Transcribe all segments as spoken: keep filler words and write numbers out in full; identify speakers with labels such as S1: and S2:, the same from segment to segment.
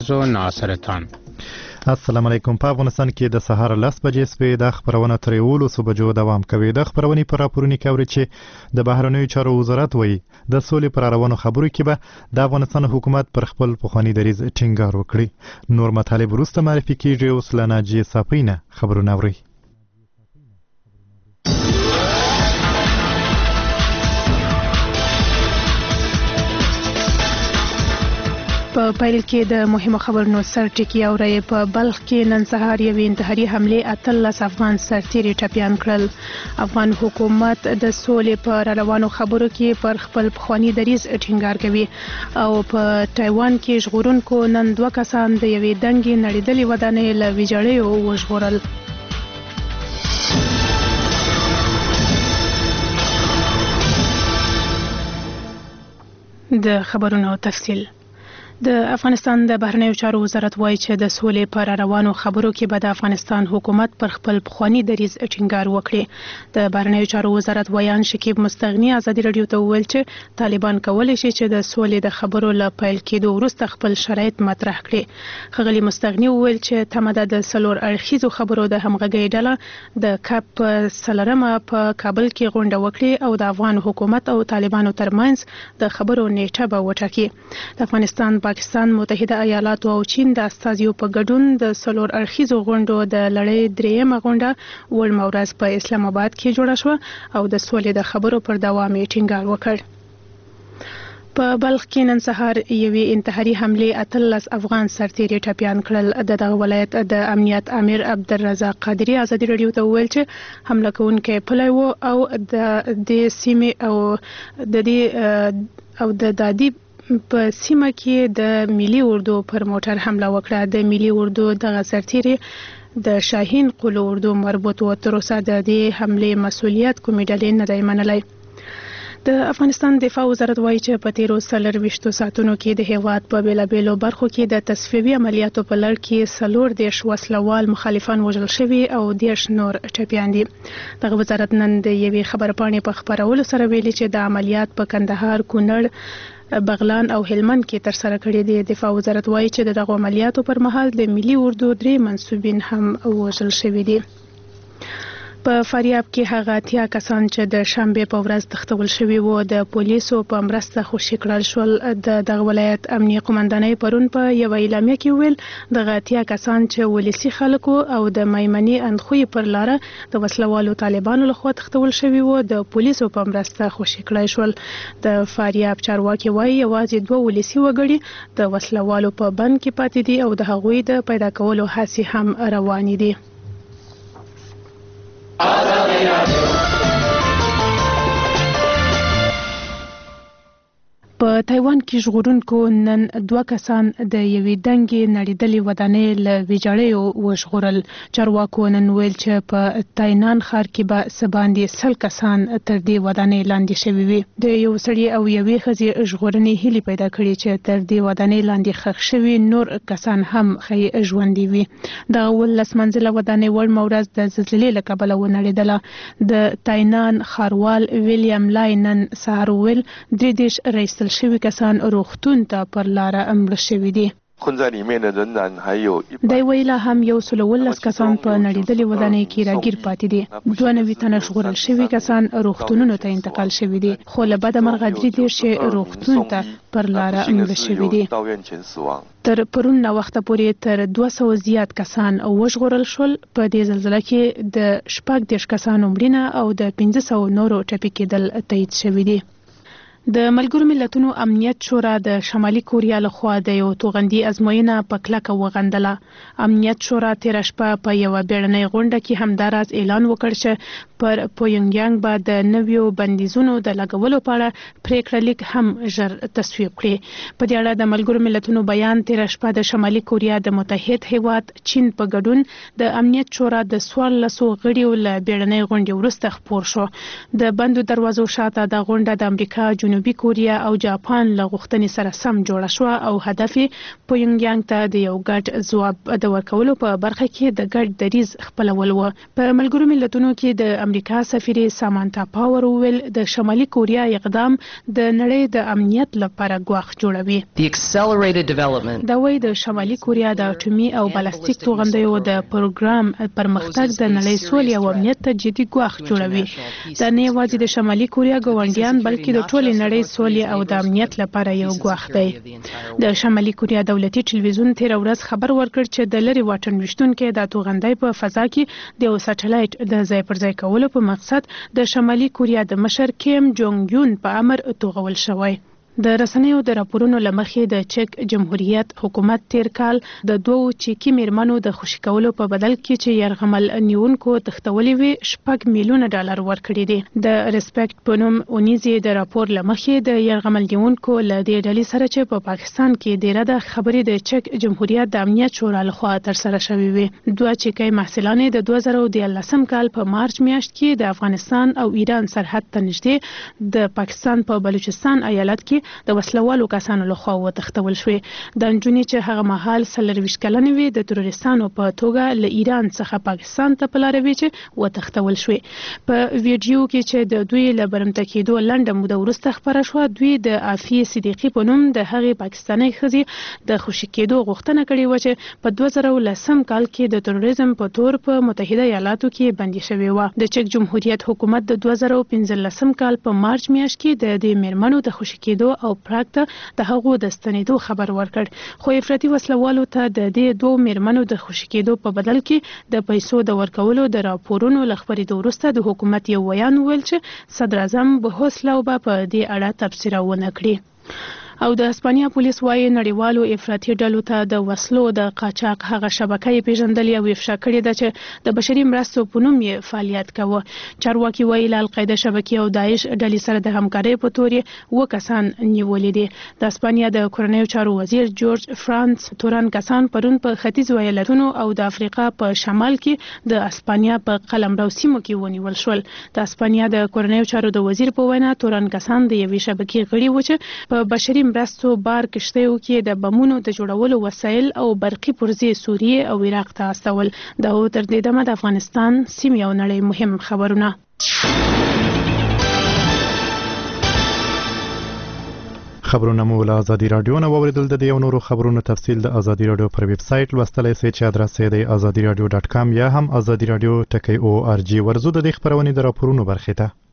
S1: زو ناصرتان.
S2: السلام علیکم. په افغانستان کې د سهار لس بجې سوې د خبرونه تر یولسو بجو دوام کوي. د خبرونې پر راپورونو کې اوري چې د بهرنیو چارو وزارت وایي د سولې پر روانو خبرو کې به د افغانستان حکومت پر خپل پخوانی دریځ ټینګار وکړي. نور مطالب وروسته معرفي کیږي. اوس له ناجیې صافۍ نه خبرونه اوري.
S3: په پیل کې د مهمو خبرونو سرټکی اوري. په بلخ کې نن سهار یوې انتحاري حمله اتلس افغان سرتیري ټپیان کړل. افغان حکومت د سولې په روانو خبرو کې پر خپل پخوانی دریځ ټینګار کوي او په تایوان کې ژغورونکو نن دوه کسان د یوې دنګې نړیدلې ودانۍ له ویجاړیو وژغورل. د خبرونو تفصیل. د افغانستان د بهرنیو چارو وزارت وایي چې د سولې پر روانو خبرو کې به د افغانستان حکومت پر خپل پخوانی دریځ ټینګار وکړي. د بهرنیو چارو وزارت ویان شکیب مستغنی ازادي رادیو ته وویل چې طالبان کولی شي چې د سولې د خبرو له پیل کېدو وروسته خپل شرایط مطرح کړي. ښاغلي مستغنی وویل چې تمه ده د څلور اړخیزو خبرو د همغږۍ ډله د کاپ په څلورمه په کابل کې غونډه وکړي او د افغان حکومت او طالبانو ترمنځ د خبرو نیټه به وټاکي. د افغانستان پاکستان، متحده ایالاتو او چین د استازیو په ګډون د څلور اړخیزو غونډو د لړۍ دریمه غونډه وړمه ورځ په اسلام آباد کې جوړه شوه او د سولې د خبرو پر دوام یې ټینګار وکړ. په بلخ کې نن سهار یوې انتحاري حمله اتلس افغان سرتیري ټپیان کړل. د دغه ولایت د امنیت امیر عبدالرزاق قادری ازادي رادیو ته وویل چې حمله کوونکی پلی و او د دې سیمې او د دې او د دادی په سیمه کې د ملي اردو پر موټر حمله وکړه. د ملي اردو دغه سرتیري د شاهین قلو اردو مربوط و. تر اوسه د دې حملې مسؤلیت کومې ډلې نه دی منلی. د افغانستان دفاع وزارت وایي چې په تیرو څلرویشتو ساعتونو کې د هیواد په بیلابیلو برخو کې د تصفیوي عملیاتو په لړ کې څلور دېرش وسلوال مخالفان وژل شوي او دېرش نور ټپیان دي. دغه وزارت نن د یوې خبرپاڼې په خپرولو سره ویلي چې د عملیات په کندهار، کونړ، بغلان او هلمند کې تر سره کړي دي. دفاع وزارت وایي چې دغه عملیاتو پر مهال د ملي اردو درې منصوبین هم وژل شوي دي. په فاریاب کې هغه اتیا کسان چې د شنبې په ورځ تښتول شوي وو د پولیسو په مرسته خوشي کړل شول. د دغه ولایت امنیه قومندانۍ پرون په یوه اعلامیه کې ویل دغه اتیا کسان چې ولسي خلکو او د میمنې اندخوی پر لاره د وسلوالو طالبانو لخوا تښتول شوي وو د پولیسو په مرسته خوشي کړل شول. د فاریاب چارواکي وایي یوازې دوه ولسي وګړي د وسلوالو په بند کې پاتې دي او د هغوی د پیدا کولو هڅې هم روانې دي. په تایوان کې ژغورونکو نن دوه کسان د یوې دنګې نړیدلې ودانۍ له ویجاړیو وژغورل. چارواکو نن ویل چې په تاینان ښار کې به څه باندې سل کسان تر دې ودانۍ لاندې شوي وي. د یو سړي او یوې ښځې ژغورنې هیلې پیدا کړي چې تر دې ودانۍ لاندې ښخ شوي نور کسان هم ښایي ژوندي وي. دغه اوولس منزله ودانۍ وړمه ورځ د زلزلې له کبله ونړېدله. د تاینان ښاروال ویلیام لای نن سهار وویل درې دېرش رایستل شوي کسان روغتون ته پر لاره مړه شوي دي. دی ویلا هم یو سل اوولس کسان په نړیدلې ودانۍ کې راګیر پاتې دي. دوه نوي تنه ژغورل شوي کسان روغتونونو ته انتقال شوي دي خو له بده مرغه درې دېرش روغتون ته پر لاره مړه شوي دي. تر پرون ناوخته پورې تر دوه سوه زیات کسان وژغورل شول. په دې زلزله کې د شپږ دېرش کسانو مړینه او د پنځه سوه نورو ټپي کېدل تایید شوي دي. د ملګرو ملتونو امنیت شورا د شمالي کوریا لخوا د یو توغندي ازموینه په کلکه وغندله. امنیت شورا تېره شپه په یوه بیړنۍ غونډه کې همدا راز اعلان وکړ چې پر پویونګیانګ به د نویو بندیزونو د لګولو په اړه پریکړه لیک هم ژر تصویب کړي. په دې اړه د ملګرو ملتونو بیان تېره شپه د شمالي کوریا د متحد هیواد چین په ګډون د امنیت شورا د څوارلسو غړیو له بیړنۍ غونډې وروسته خپور شو. د بندو دروازو شاته د غونډه د امریکا، جنوبي کوریا او جاپان له غوښتنې سره سم جوړه شو او هدف پونګ یانګ ته د یو ګډ ځواب د ورکولو په برخه کې د ګډ دریز خپلول و. په ملګرو ملتونو کې د امریکا سفیر سامانتا پاور ویل د شمالي کوریا اقدام د نړۍ د امنیت لپاره ګواښ جوړوي. دا وایي د شمالي کوریا د اټومي او بالستیک توغندیو د پروګرام پرمختګ د نړۍ سولې او امنیت ته جدي ګواښ جوړوي. دا نه یوازې د شمالي کوریا ګاونډیان بلکې د ټولې نړۍ سولې او د امنیت لپاره یو ګواښ دی. د شمالي کوریا دولتي ټلویزیون تیر ورځ خبر ورکړ چې د لری واټن وشتونکو د توغندۍ په فضا کې د یو سټلایټ د ځای پر ځای کولو په مقصد د شمالي کوریا د مشر کیم جونګ یون په امر توغول شوی. د رسنیو د راپورونو لمخې د چک جمهوریت حکومت تیر کال د دوو چیکي میرمنو د خوشي کولو په بدل کې چې يرغمل نیونکو تختولې وي شپږ میلیونه ډالر ورکړي دي. د ریسپیکټ په نوم اونیزي د راپور لمخې د يرغمل نیونکو له دې ډلې سره چې په پاکستان کې ډیره د خبرې د چک جمهوریت د امنیت شورا لخوا تر سره شوې وي. دوه چیکي محصلان د دوه زره دولسم کال په مارچ میاشت کې د افغانستان او ایران سرحد ته نږدې د پاکستان په بلوچستان ایالت کې د وسلوالو کسانو لخوا وتښتول شوې. د نجونې چې هغه مهال څلرویشت کلنې وې د تروریستانو په توګه له ایران څخه پاکستان ته په لاره وې چې وتښتول شوې. په ویډیو کې چې د دوی له برمته کېدو لنډه موده وروسته خپره شوه دوی د عافیه صدیقي په نوم د هغې پاکستاني ښځې د خوشي کېدو غوښتنه کړې وه چې په دوه زره لسم کال کې د تروریزم په تور په متحده ایالاتو کې بندي شوې وه. د چک جمهوریت حکومت د دوه زره پنځلسم کال په مارچ میاشت کې د دې میرمنو د خوشي کېدو او پراګ ته د هغو د ستنېدو خبر ورکړ خو افراطي وسلوالو ته د دې دوه میرمنو د خوشي کېدو په بدل کې د پیسو د ورکولو د راپورونو له خبرېدو وروسته د حکومت یو ویان ویل چې صدر اعظم به حوصله وبه په دې اړه تبصره ونه کړي. او د اسپانیا پولیس وايي نړیوالو افراطي ډلو ته د وسلو د قاچاق هغه شبکې پیژندلې او افشا کړې ده چې د بشري مرستو په نوم یې فعالیت کاوه. چارواکي وايي له القاعده شبکې او داعش ډلې سره د همکارۍ په تور و کسان نیولې دي. د اسپانیا د کورنیو چارو وزیر جورج فرانس توران کسان پرون په ختیځ ایالتونو او د افریقا په شمال کې د اسپانیا په قلمرو سیمو کې ونیول شول. د اسپانیا د کورنیو چارو د وزیر په وینا توران کسان د یوې شبکې غړي و چې په بشري مرستو بار کشتیو کې د بمونو د جوړولو وسایل او برقي پرزې سوریه او عراق ته استول. دا تر دې دمه د افغانستان سیمې او نړۍ مهم خبرونه.
S2: خبرونه مو له ازادي رادیو نه واوریدل. د یو نورو خبرونو تفصیل د ازادي رادیو پر ویب سټ لوستلای شئ چې ادرس یې د ازادي رادیو ډاټ کام یا هم ازادي رادیو ټکی او ار جی. ورزو د دې خبرونې د راپورونو برخه ته.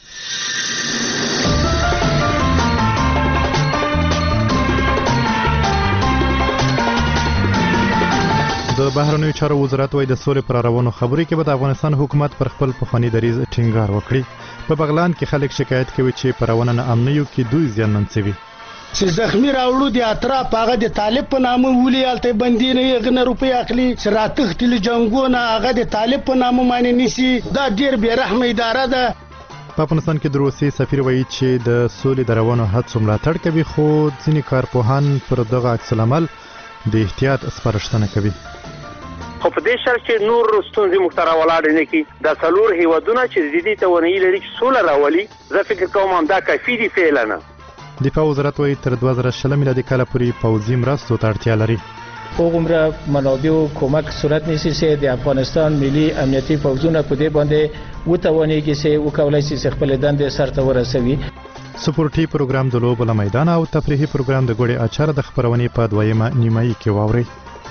S2: د بهرنیو چارو وزارت وايي د سولې پر روانو خبرې کې به د افغانستان حکومت پر خپل پخوانی دریځ ټینګار وکړي. په بغلان کې خلک شکایت کوي چې پر روانه امنیو کې دوی زیانمن شوي.
S1: چې زخمی راوړو د اطراف هغه د طالب په نامه ولي الته بندي نه یغنه روپی اخلي چې راتختل جنگونه هغه د طالب په نامه معنی نسی. دا ډیر بے رحم اداره ده.
S2: په افغانستان کې د روسي سفیر وایي چې د سولې د روانو هڅو ملاتړ کوي خو ځینې کارپوهان پر دغه عکس العمل د احتیاط سپارښتنه کوي.
S4: خو په دې شرط چې نور ستونزې موږ ته راولاړې نه کړي. دا څلور هیوادونه چې جدي توانایي لري چې سوله راولي زه فکر کوم همدا کافي دي فعلا نه.
S2: دفاع وزارت وايي تر دوه زره شل میلادي کال پورې پوځي مرستو ته اړتیا لري.
S5: هغومره منابع او کومک صورت نیسي چې د افغانستان ملي امنیتي پوځونه په دې باندې وتوانېږي چې وکولای شي خپل دندې سرته ورسوي.
S2: سپورټي پروګرام د لوبو له میدان او تفریحي پروګرام د ګوړې اچار د خبرونې په دویمه نیمایي کې واوري.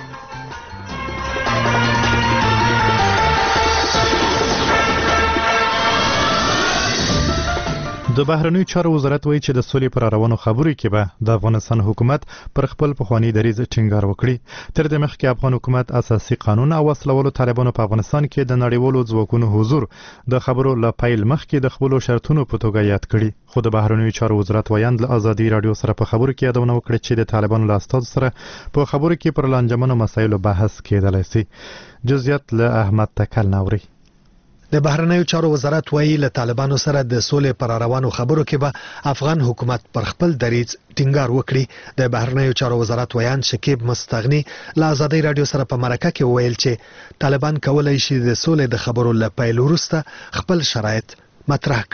S2: د بهرنیو چارو وزارت وایي چې د سولې پر روانو خبرو کې به د افغانستان حکومت پر خپل پخوانی دریځ ټینګار وکړي. تر دې مخکې افغان حکومت اساسي قانون او وسلوالو طالبانو په افغانستان کې د نړیوالو ځواکونو حضور د خبرو له پیل مخکې د خپل شرطونو په توګه یاد کړي. خو د بهرنیو چارو وزارت ویاند له ازادي رادیو سره په خبرو کې یادونه وکړه چې د طالبانو له استاد سره په خبرو کې پر لانجمنو مسایلو بحث کېدلی شي. جزئیات له احمد تکل نوري.
S6: د بهرنیو چارو وزارت وایي له طالبانو سره د سولې پر روانو خبرو کې به افغان حکومت پر خپل دریځ ټینګار وکړي. د بهرنیو چارو وزارت ویان شکیب مستغنی له ازادي رادیو سره په مرکه کې ویل چې طالبان کولای شي د سولې د خبرو له پیل وروسته خپل شرایط مطرح کړي.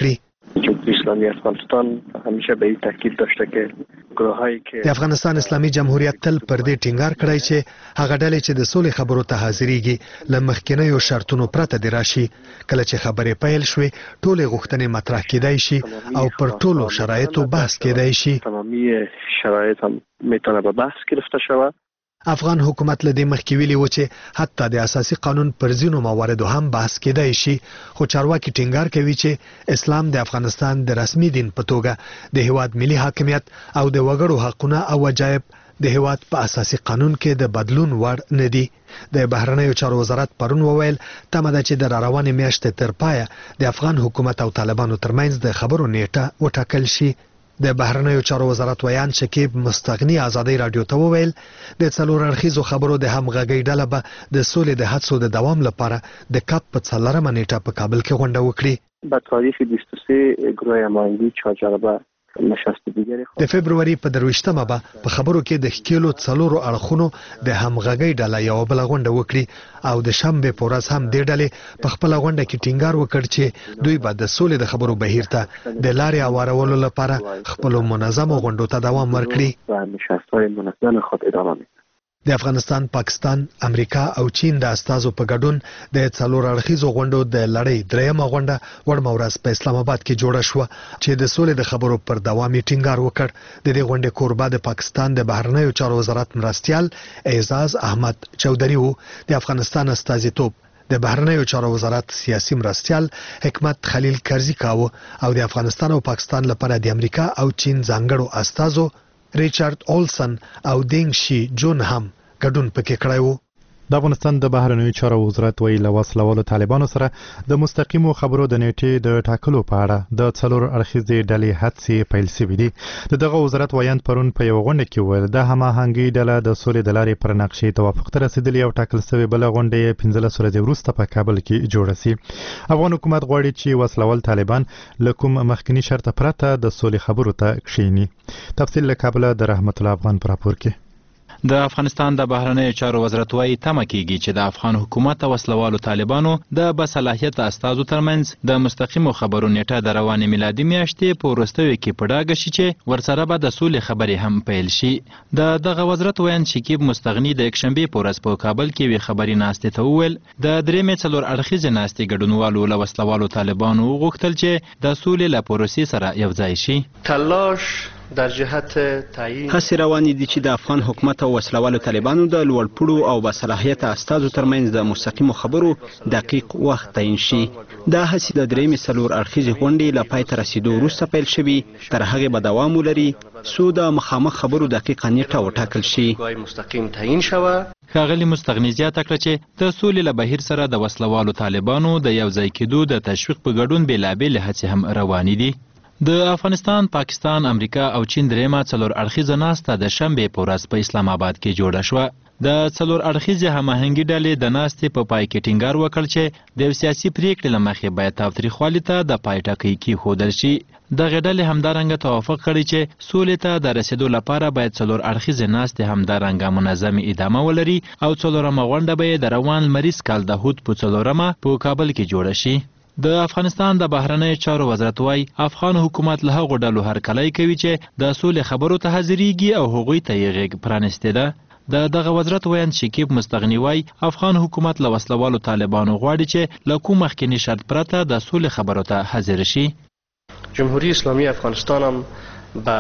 S7: جمهوری اسلامی افغانستان همیشه به این تاکید داشته که گروهایی که
S6: د افغانستان اسلامي جمهوریت تل پر دې ټینګار کړی چې هغه ډلې چې د سولې خبرو ته حاضرېږي له مخکینیو شرطونو پرته دې راشي. کله چې خبرې پیل شوې ټولې غوښتنې مطرح کېدای شي او پر ټولو شرایطو بحث کېدای شي.
S7: تمامی شرایط هم میتونه به بحث گرفته شود.
S6: افغان حکومت له دې مخکې ویلي و چې حتی د اساسي قانون پر ځینو مواردو هم بحث کېدای شي، خو چارواکي ټینګار کوي چې اسلام د افغانستان د رسمي دین په توګه د هیواد ملي حاکمیت او د وګړو حقونه او وجایب د هیواد په اساسي قانون کې د بدلون وړ نه دي. د بهرنیو چارو وزارت پرون وویل تمه ده چې د راروانې میاشتې تر پایه د افغان حکومت او طالبانو ترمنځ د خبرو نیټه وټاکل شي. د بهرنیو چارو وزارت ویان شکیب مستغنی ازادي رادیو ته وویل د څلور اړخیزو خبرو د همغږۍ ډله به د سولې د هڅو د دوام لپاره د کاپ په څلورمه نیټه په کابل کې غونډه وکړي.
S7: به تاریخ بیست و سه گروه هماهنگی چهارجانبه نشست دیگری
S6: د فبرवरी په درویشتمه به په خبرو کې د ښکیلو څلورو اړخونو د همغږۍ ډله یو بل غونډه وکړي او د شنبه په ورځ هم د ډلې په خپل غونډه کې ټینګار وکړ چې دوی به د سولې د خبرو بهیر ته د لارې اوارولو لپاره خپل منظمو غونډو ته دوام ورکړي.
S7: نشست‌های منظم خود ادامه می‌دهند.
S6: د افغانستان، پاکستان، امریکا او چین د استازو په ګډون د څلور اړخیزو غونډو د لړۍ دریمه غونډه وړمه ورځ په اسلام آباد کې جوړه شوه چې د سولې د خبرو پر دوام ټینګار وکړ. د دې غونډې کوربه د پاکستان د بهرنیو چارو وزارت مرستیال اعزاز احمد چودري وو. د افغانستان استازیتوب د بهرنیو چارو وزارت سیاسي مرستیال حکمت خلیل کرزي کاوه او د افغانستان او پاکستان لپاره د امریکا او چین ځانګړو استازو ریچارډ اولسن او دینګ شي جون هم ګډون پکې کړی و.
S2: د افغانستان د بهرنیو چارو وزارت ویلي له وسلوالو طالبانو سره د مستقیمو خبرو د نیټې د ټاکلو په اړه د څلور اړخیزې ډلې هڅې پیل شوې دي. د دغه وزارت ویاند پرون په یو غونډه کې وویل د هماهنګۍ ډله د سولې د لارې پر نقشې توافق ته رسېدلې او ټاکل شوې بله غونډه یې پنځلس ورځې وروسته په کابل کې جوړه شي. افغان حکومت غواړي چې وسلوال طالبان له کوم مخکني شرط پرته د سولې خبرو ته کښیني. تفصیل له کابل د رحمت الله افغان پر راپور کې.
S8: د افغانستان د بهرنیو چارو وزارت وايي تمه کیږي چې د افغان حکومت او وسلوالو طالبانو د بصلاحیت استازو ترمنځ د مستقیمو خبرو نیټه د روانې میلادي میاشتې په وروستیو کې په ډاګه شي چې ورسره به د سولې خبرې هم پیل شي. د دغه وزارت ویاند شکیب مستغنی د یکشنبې په ورځ په کابل کې وی خبري ناستې ته وویل د درېمې څلور اړخیزې ناستې ګډونوالو له وسلوالو طالبانو وغوښتل چې د سولې له پروسې سره یوځای شي.
S9: تلاش در جهت تعیین
S10: هڅې روانې دي چې د افغان حکومت او وسلوالو طالبانو د لوړپوړو او باصلاحیته استازو ترمنځ د مستقیمو خبرو دقیق وخت تعیین شي. دا هڅې د درېیمې څلور اړخیزې غونډې له پای ته رسیدو وروسته پیل شوي، تر هغې به دوام ولري څو د مخامخ خبرو دقیقه نیټه وټاکل شي.
S9: مستقیم تعیین شوه.
S8: ښاغلي مستغني زیاته کړه چې د سولې له بهیر سره د وسلوالو طالبانو د یوځای کېدو د تشویق په ګډون بېلابېلې هڅې هم روانې دي. د افغانستان، پاکستان، امریکا او چین درېیمه څلور اړخیزه ناسته د شنبې په ورځ په اسلام آباد کې جوړه شوه. د څلور اړخیزې هماهنګي ډلې د ناستې په پای کې ټینګار وکړ چې د یو سیاسي پریکړې له مخې باید تاوتریخوالي ته د پای ټکی کېښودل شي. دغې ډلې همدارنګه توافق کړی چې سولې ته د رسېدو لپاره باید څلور اړخیزې ناستې همدارنګه منظمې ادامه ولري او څلورمه غونډه به یې د روان لمریز کال د هود په څلورمه په کابل کې جوړه شي. د افغانستان د بهرنیو چارو وزارت وايي افغان حکومت له هغو ډلو هرکلی کوي چې د سولې خبرو ته حاضرېږي او هغوی ته یې غېږ پرانستې ده. د دغه وزارت ویاند شکیب مستغني وايي افغان حکومت له وسلوالو طالبانو غواړي چې له کوم مخکیني شرط پرته د سولې خبرو ته حاضر شي.
S9: جمهوری اسلامی افغانستان هم به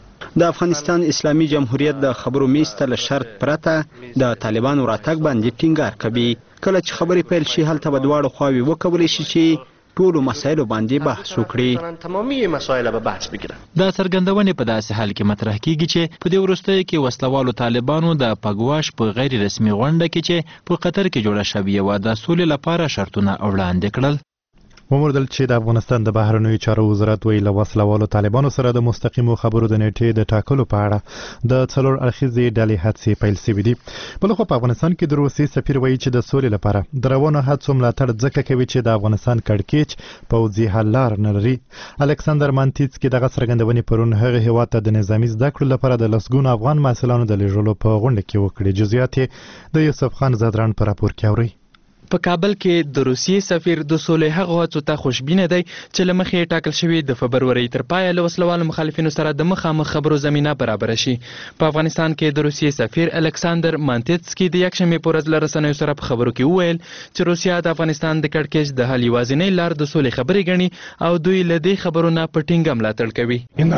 S10: د افغانستان اسلامي جمهوریت د خبرو میز ته له شرط پرته د طالبانو راتګ باندې ټینګار کوي. کله چې خبرې پیل شي هلته به دواړو خواوې وکولی شي چې ټولو مسایلو باندې بحث وکړي.
S9: تمامي مسایل به بحث وکړي.
S8: دا څرګندونې په داسې حال کې مطرح کیږي چې په دې وروستیو کې وسلوالو طالبانو د پګواش په غیر رسمي غونډه کې چې په قطر کې جوړه شوې وه د سولې لپاره شرطونه وړاندې کړل.
S2: وموندل چې د افغانستان د بهرنیو چارو وزارت ویلي له وسلوالو طالبانو سره د مستقیمو خبرو د نیټې د ټاکلو په اړه د څلور اړخیزې ډلې هڅې پیل شوې دي. بلخو په افغانستان کې د روسیې سفیر وایي چې د سولې لپاره د روانو هڅو ملاتړ ځکه کوي چې د افغانستان کړکېچ پوځي حل لار نه لري. الکساندر مانتیتسکي دغه څرګندونې پرون هغه هېواد ته د نظامي زده کړو لپاره د لسګونو افغان محصلانو د لېږلو په غونډه کې وکړې. جزئیات د یوسف خان زادران په راپور کې اورئ.
S11: په کابل کې د روسیې سفیر د سولې هغه هڅو ته خوشبینه دی چې له مخې ټاکل شوي د فبرورۍ تر پایه له وسلوالو مخالفینو سره د مخامخ خبرو زمینه برابره شي. په افغانستان کې د روسیې سفیر الکساندر مانتسکي د یکشنبې په ورځ له رسنیو سره په خبرو کې وویل چې روسیا د افغانستان د کړکېچ د حل یوازینۍ لار د سولې خبرې ګڼي او دوی له دې خبرو نه په ټینګه ملاتړ کوي.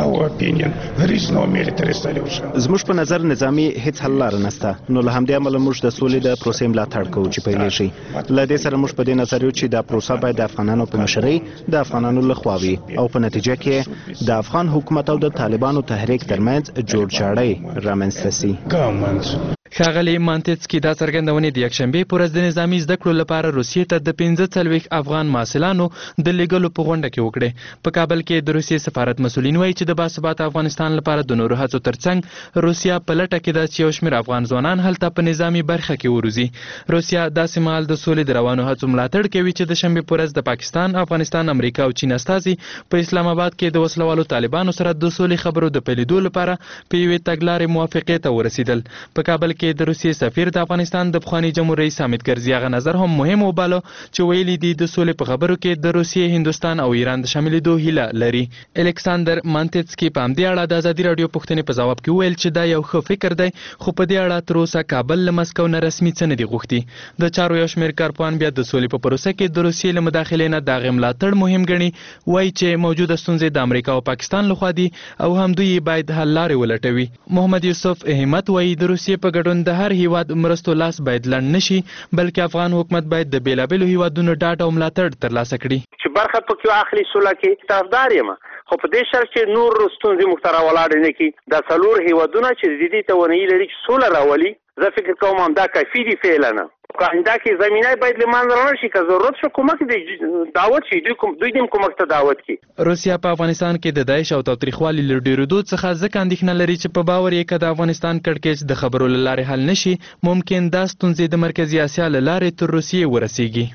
S10: زموږ په نظر نظامي هیڅ حل لاره نشته، نو له همدې امله موږ د سولې د پروسې ملاتړ کوو چې پیلې شي. له دې سره موږ په دې نظر یو چې دا پروسه باید د افغانانو په مشرۍ د افغانانو لخوا وي او په نتیجه کې د افغان حکومت او د طالبانو تحریک ترمنځ جوړجاړی رامنځته شي.
S11: ښاغلي مانتسکي دا څرګندونې د یکشنبې په ورځ د نظامي زده کړو لپاره روسیې ته د پنځه څلوېښت افغان محصلانو د لیږلو په غونډه کې وکړې. په کابل کې د روسیې سفارت مسؤلین وایي چې د باثباته افغانستان لپاره د نورو هڅو ترڅنګ روسیا په لټه کې ده چې یو شمېر افغان ځوانان هلته په نظامي برخه کې وروزي. روسیا داسې مهال د سولې د روانو هڅو ملاتړ کوي چې د شنبې په ورځ د پاکستان، افغانستان، امریکا او چین استازي په اسلام آباد کې د وسلوالو طالبانو سره د سولې خبرو د پیلېدو لپاره په یوې تګلارې موافقې ته ورسېدل. په کابل کې د روسیې سفیر د افغانستان د پخواني جمهور رئیس حامد کرزي هغه نظر هم مهم وباله چې ویلي دي د سولې په خبرو کې د روسیې، هندوستان او ایران د شاملېدو هیله لري. الکساندر مانتسکي په همدې اړه د ازادي راډیو پوښتنې په ځواب کې ویل چې دا یو ښه فکر دی، خو په دې اړه تر اوسه کابل له مسکو نه رسمي څه نه دي غوښتي. د چارو یو شمېر کارپوهان بیا د سولې په پروسه کې د روسیې له مداخلې نه د هغې ملاتړ مهم ګڼي. وایي چې موجوده ستونزې د امریکا او پاکستان لخوا دي او هم دوی باید حل لارې ولټوي. محمد یوسف احمد وایي د روسیې په ګډون د هر هیواد مرستو لاس باید لنډ نشي، بلکې افغان حکومت باید د بیلابیلو هیوادونو ډاډ او ملاتړ ترلاسه کړي.
S4: چې برخه پکې واخلي سوله کې طرفدار یم، خو په دې شرط چې نور ستونزې موږ ته راولاړې نه کړي. دا څلور هیوادونه چې جدي توانایي لري چې سوله راولي، زه فکر کوم همدا کافي دي فعلا. که آینده کې زمینه باید له منځه لاړ شي، که ضرورت شو کومک دی دعوت شي، دوی کوم دوی دې کومک ته دعوت کړي.
S11: روسیا په افغانستان کې د داعش او تاوتریخوالي له ډېرېدو څخه ځکه اندېښنه لري چې په باور یې که د افغانستان کړکېچ د خبرو له لارې حل نه شي، ممکن دا ستونزې د مرکزي اسیا له لارې تر روسیې ورسیږي.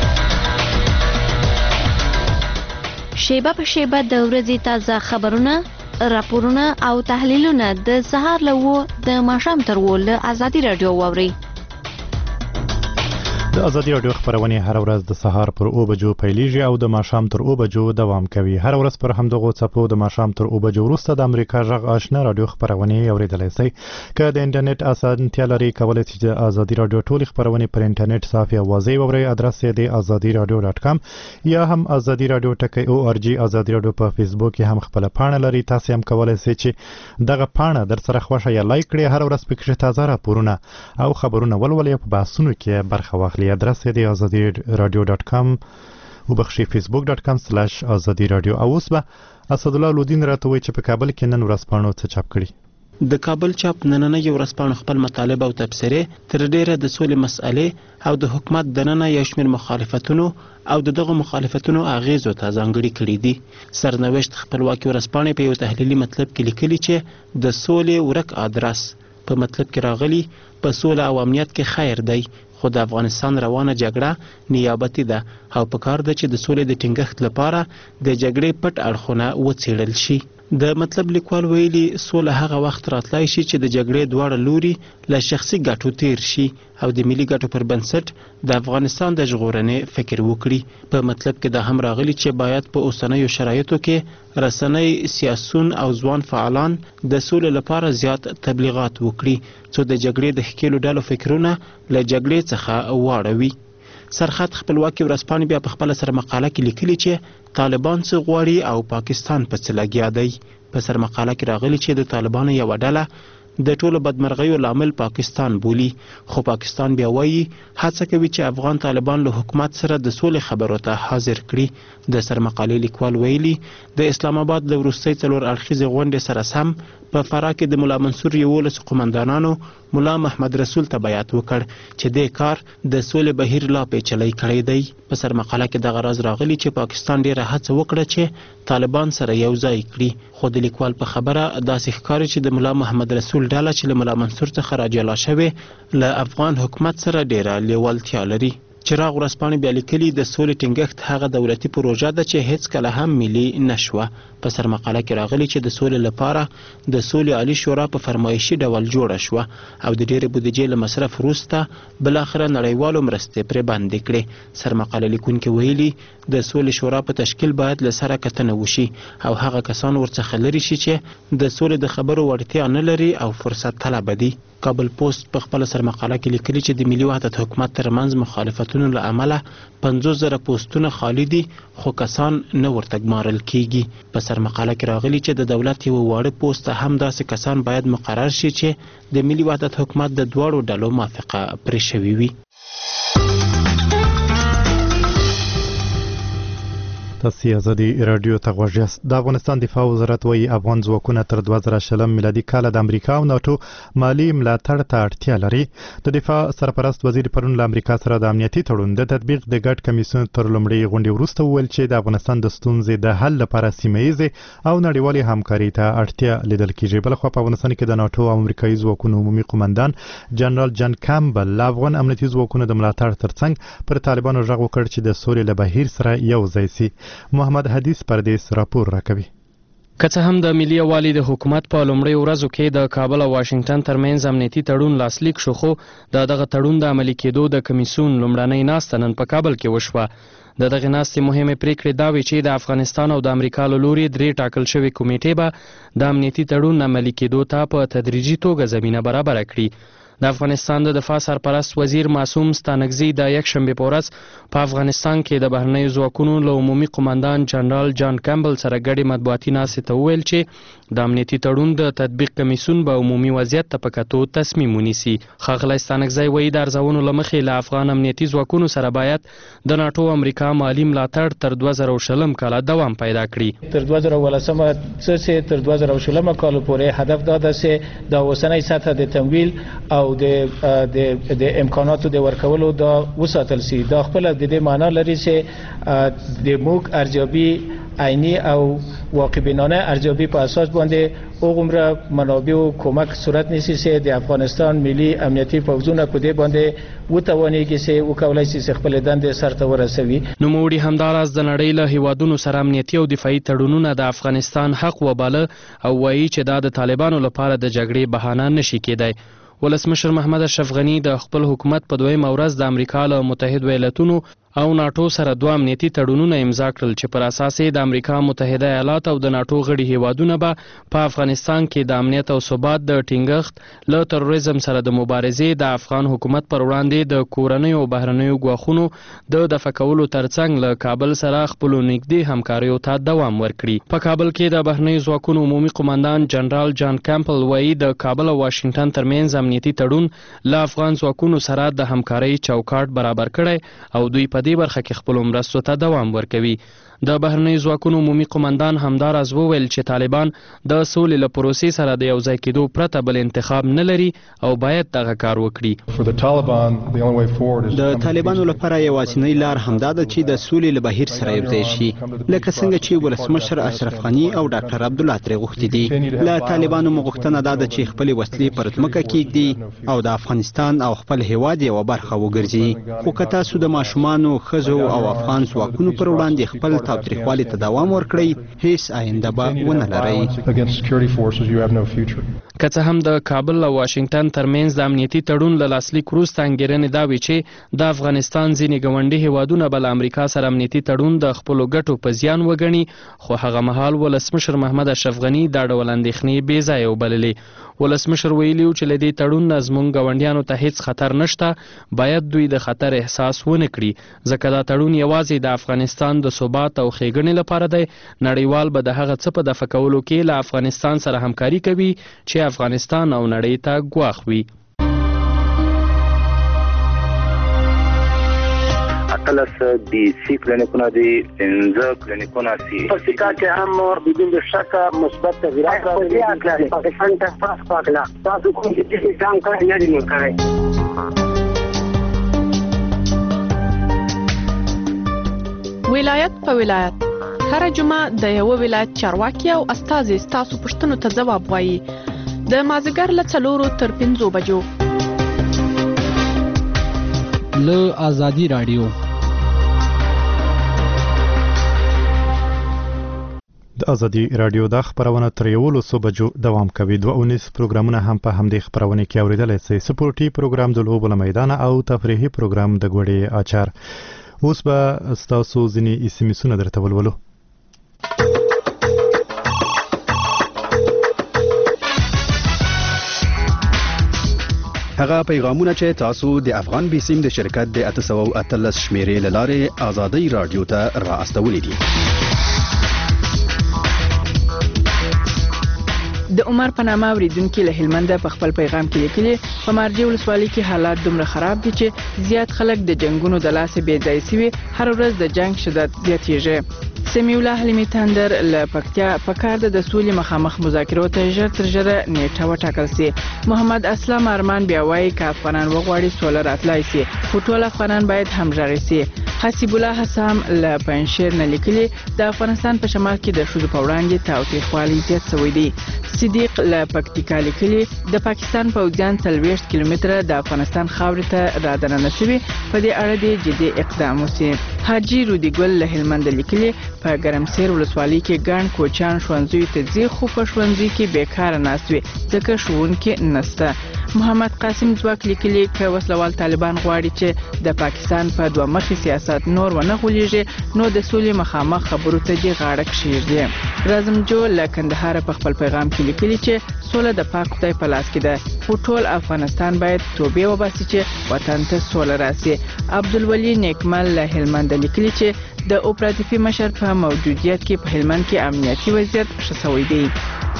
S12: شیبه په شیبه د ورځې تازه خبرونه، راپورونه او تحلیلونه د سهار له اوه د ماښام تر اوه له ازادي راډیو واورئ.
S2: د ازادي راډیو خبرونه هر ورځ د سهار پر اوه بجو پیلیږي او د ماښام تر اوه بجو دوام کوي. هر ورځ پر همدغو څپو د ماښام تر اوه بجو وروسته د امریکا غږ آشنا راډیو خبرونه اوریدلای شئ. که د انټرنیټ اسانتیا لري، کولی شئ چې د ازادي راډیو ټولې خبرونه پر انټرنیټ صفحه واضح واورئ. ادرس یې د ازادي راډیو ډاټ کام یا هم ازادي راډیو ټکی او ار جی. ازادي راډیو په فیسبوک کې هم خپل پاڼه لري، تاسو هم کولی شئ چې دغه پاڼه در سره خوښه یا لایک کړئ. هر ورځ پکې تازه راپورونه او خبرونه ولولئ، په بحثونو کې برخه واخلئ. ادرس یې د ازادي راډیو ډاټ کام او بخشي فیسبوک ډاټ کام سلاش ازادي راډیو. او اوس به اسد الله لودین راته وایي چې په کابل کې نن ورځپاڼو څه چاپ کړي.
S13: د کابل چاپ نننۍ ورځپاڼو خپل مطالب او تبصرې تر ډیره د سولې مسئلې او د حکومت دننه یو شمېر مخالفتونو او د دغه مخالفتونو اغیزو ته ځانګړي کړي دي. سرنوشت خپلواکي ورځپاڼې په یو تحلیلي مطلب کې لیکلي چې د سولې ورک ادرس په مطلب کې راغلي په سوله او امنیت کې خیر دی، خو د افغانستان روانه جګړه نیابتي ده او په کار ده چې د سولې د ټینګښت لپاره د جګړې پټ اړخونه وڅېړل شي. د مطلب لیکوال ویلي سوله هغه وخت راتلای شي چې د جګړې دواړه لوري له شخصي ګټو تیر شي او د ملي ګټو پر بنسټ د افغانستان د ژغورنې فکر وکړي. په مطلب کې دا هم راغلي چې باید په اوسنیو شرایطو کې رسنۍ، سیاسون او ځوان فعالان د سولې لپاره زیات تبلیغات وکړي څو د جګړې د ښکېلو ډلو فکرونه له جګړې څخه واړوي. سرخط خپلواکي ورځپاڼې بیا په خپله سره مقاله کې لیکلي چې طالبان څه غواړي او پاکستان په څه لګیا دی. په سر مقاله کې راغلي چې د طالبانو یوه ډله د ټولو بدمرغیو لامل پاکستان بولي، خو پاکستان بیا وایي هڅه کوي چې افغان طالبان له حکومت سره د سولې خبرو ته حاضر کړي. د سر مقالې لیکوال ویلي د اسلام آباد له وروستۍ څلور اړخیزې غونډې سره سم په فراه کې د ملا منصور یولسو قمندانانو ملا محمد رسول ته بیعت وکړ چې دې کار د سولې بهیر لا پیچلی کړی دی. په سر مقاله کې دغه راز راغلی چې پاکستان ډیره هڅه وکړه چې طالبان سره یو ځای کړي، خو د لیکوال په خبره داسې ښکاري چې د ملا محمد رسول ډله چې له ملا منصور څخه راجلا شوې له افغان حکومت سره ډیره لیوالتیا لري. چراغ ورځپاڼې بیا لیکلي د سولې ټینګښت هغه دولتي پروژه ده چې هیڅ کله هم ملي نشوه. په سرمقاله کې راغلي چې د سولې لپاره د سولې عالي شورا په فرمایشي ډول جوړه شوه او د ډېرې بودیجې له مصرف وروسته بالاخره نړیوالو مرستې پرې بندې کړې. سرمقاله لیکونکي ویلي د سولې شورا په تشکیل باید له سره کتنه وشي او هغه کسان ورڅخه لرې شي چې د سولې د خبرو وړتیا نه لري او فرصت طلبه دي. کابل پوسټ په خپل سرمقاله کې لیکلي چې د ملي وحدت حکومت ترمنځ مخالفتونو له امله پنځوس زره پوسټونه خالي دي خو کسان نه ورته ګمارل کیږي. په سرمقاله کې راغلي چې د دولت یو واړه پوسټ هم داسې کسان باید مقرر شي چې د ملي وحدت حکومت د دواړو ډلو موافقه پرې شوې وي.
S2: تاسو ازادي رادیو ته غوږ یاست. د افغانستان دفاع وزارت وايي افغان ځواکونه تر دوه زره شلم میلادي کال د امریکا او ناتو مالی ملاتړ ته اړتیا لري. د دفاع سرپرست وزیر پرون له امریکا سره د امنیتي تړون د تطبیق د ګډ کمیسیون تر لومړۍ غونډې وروسته وویل چې د افغانستان د ستونزې د حل لپاره سیمه ییزې او نړیوالې همکارۍ ته اړتیا لیدل کېږي. بلخوا په افغانستان کې د ناتو او امریکایي ځواکونو عمومي قومندان جنرال جان کامبل له افغان امنیتي ځواکونو د ملاتړ ترڅنګ پر طالبانو غږ وکړ چې د سولې له بهیر سره یو ځای شي. محمد حدیث پردیس راپور راکوي.
S14: که څه هم د ملي یووالي د حکومت په لومړۍ ورځو کې د کابل او واشنگټن ترمنځ امنیتي تړون لاسلیک شو خو د دغه تړون د عملي کېدو د کمیسیون لومړنۍ ناسته نن په کابل کې وشوه. د دغه ناستې مهمه پریکړې دا وې چې د افغانستان او د امریکا له لوري درې ټاکل شوې کمیټې به د امنیتي تړون عملي کېدو ته په تدریجي توګه زمینه برابره کړي. د افغانستان د دفاع سرپرست وزیر معصوم ستانکزي د یکشنبه په ورځ په افغانستان کې د بهرنیو ځواکونو له عمومي قومندان جنرال جان کامبل سره ګډې مطبوعاتي ناستې ته وویل چې د امنیتي تړون د تطبیق کمیسیون به عمومي وضعیت ته په کتو تصمیم ونیسي. ښاغلی ستانکزی وایي د ارزونو له مخې له افغان امنیتي ځواکونو سره باید د ناټو او امریکا مالي ملاتړ تر دوه زره شلم کاله دوام پیدا کړي.
S5: تر دوه زره ولسمه څخه تر دوه زره شلم کال پورې هدف دا ده چې د اوسنۍ سطح د تمویل او د د د امکاناتو د ورکولو دا وساتل سي. دا خپل د دې معنی لري چې د موږ ارزیابي عیني او واقعبینانه ارزیابي په اساس باندې اوغمره منابع او کمک صورت نیسي چې د افغانستان ملي امنیتي پوځونه په دې باندې وتوانیږي چې وکولای شي خپل دندې سرته ورسوي.
S14: نوموړي همداراز د نړۍ له هیوادونو سره امنیتي او دفاعي تړونونه د افغانستان حق وباله او وایي چې دا د طالبانو لپاره د جګړې بهانه نشي کېدای. ولسمشر محمد اشرف غنی د خپل حکومت په دویمه ورځ د امریکا له متحده ایالاتونو او ناټو سره دوه امنیتي تړونونه امضا کړل چې پر اساس یې د امریکا متحده ایالات او د ناټو غړي هیوادونه به په افغانستان کې د امنیت او ثبات د ټینګښت له تروریزم سره د مبارزې د افغان حکومت پر وړاندې د کورنیو او بهرنیو ګواښونو د دفع کولو ترڅنګ له کابل سره خپلو نږدې همکاریو ته دوام ورکړي. په کابل کې د بهرنیو ځواکونو عمومي قومندان جنرال جان کامپل وایي د کابل او واشنگټن ترمنځ امنیتي تړون له افغان ځواکونو سره د همکارۍ چوکاټ برابر کړی او دوی په دې برخه کې خپل مرستو ته دوام ورکوي. د بهرنیو ځواکونو عمومي قومندان همداراز وویل چې طالبان د سولې له پروسې سره د یو ځای کېدو پرته بل انتخاب نه لري او باید دغه کار وکړي.
S10: د طالبانو لپاره یوازینۍ لار همدا ده چې د سولې له بهیر سره یو ځای شي لکه څنګه چې ولسمشر اشرف غني او ډاکټر عبدالله ترې غوښتي دي. له طالبانو مو غوښتنه دا ده چې خپلې وسلې پر ځمکه کېږدي او د افغانستان او خپل هیواد یوه برخه وګرځي. خو که تاسو د ماشومانو ښځو او افغان ځواکونو پر وړاندې خپل تاوتریخوالي ته دوام ورکړئ هیڅ آینده به ونه لرئ.
S14: که څه هم د کابل او واشنگټن ترمنځ د امنیتي تړون له لاسلیک وروسته انګېرنې دا وې چې د افغانستان ځینې ګاونډي هیوادونه به له امریکا سره امنیتي تړون د خپلو ګټو په زیان وګڼي خو هغه مهال ولسمشر محمد اشرف غني دا ډول اندېښنې بې ځایه وبللې. ولسمشر ویلي و چې له دې تړون نه زموږ ګاونډیانو ته هیڅ خطر نشته باید دوی د خطر احساس ونه کړي ځکه دا تړون یوازې د افغانستان د ثبات او ښېګڼې لپاره دی. نړیوال به د هغه څه په دفع کولو کې له افغانستان سره همکاري کوي چې افغانستان او نړۍ ته ګواښ وي.
S15: اتلس دی سی کلینیکونه دي پنځه کلینیکونه سي په سیکا کې هم بدون شک مثبت تغیرات راغلي دي. پاکستان ته پاس پاکلا تاسو کوم چې ځان کړی نه دی مکړی.
S16: ولایت په ولایت هر جمعه د یو ولایت چارواکي او استازي ستاسو پوښتنو ته ځواب وایي د مازیګر له څلورو تر پنځو بجو.
S17: له ازادي رادیو.
S2: د ازادي رادیو د خبرونه تر یولو څو بجو دوام کوي. دوه اونیس پروګرامونه هم په همدې خبرونه کې اوریدلای شئ. سپورټي پروګرام د لوبو له میدان او تفریحي پروګرام د ګوړې اچار. اوس به ستاسو ځینې اس ام اسونه درته ولولو.
S18: هغه پیغامونه چې تاسو د افغان بیسیم د شرکت د اته سوه او اتلس شمیرې له لارې ازادي رادیو ته را استولې دي.
S19: د عمر په نامه اوریدونکو له هلمند په خپل پیغام کې لیکلي په مارجې ولسوالۍ کې حالات دومره خراب دي چې زیات خلک د جنگونو د لاسه بې ځای شوي، هر ورځ د جنگ شدت زیاتېږي. سمیع الله حلیمي تندر له پکتیا په کار د سولې مخامخ مذاکرو ته ژر تر ژره نیټه وټاکل سي. محمد اسلام ارمان بیا وایي که افغانان وغواړي سوله راتلای سي، خو ټول افغانان باید همغږي سي. حسیب الله حسام له پنځشیر نه لیکلي د افغانستان په شمال کې د ښځو په وړاندې تاوتریخوالي زیات شوی دی. صدیق له پکتیکا لیکلي د پاکستان پوځیان څلوېښت کیلومتره د افغانستان خاورې ته را دننه شوي، په دې اړه دې جدي اقدام وشي. حاجي رودیګل له هلمند لیکلي په ګرمسیر ولسوالۍ کې ګڼ کوچیان ښوونځیو ته ځي، خو په ښوونځي کې بیکاره ناست وي ځکه ښوونکي نشته. محمد قاسم ځواک لیکلي که وسلوال طالبان غواړي چې د پاکستان په دوه مخي سیاست نور ونه غولېږي نو د سولې مخامخ خبرو ته دې غاړه کښېږدي. رازم جو له کندهار په خپل پیغام کې لیکلي چې سوله د پاک خدای په لاس کې ده، خو ټول افغانستان باید توبې وباسي چې وطن ته سوله راسي. عبدالولي نیکمل له هلمند لیکلي چې د اپراتیفي مشر په موجودیت کې په هلمند کې امنیتي وضعیت ښه شوی دی.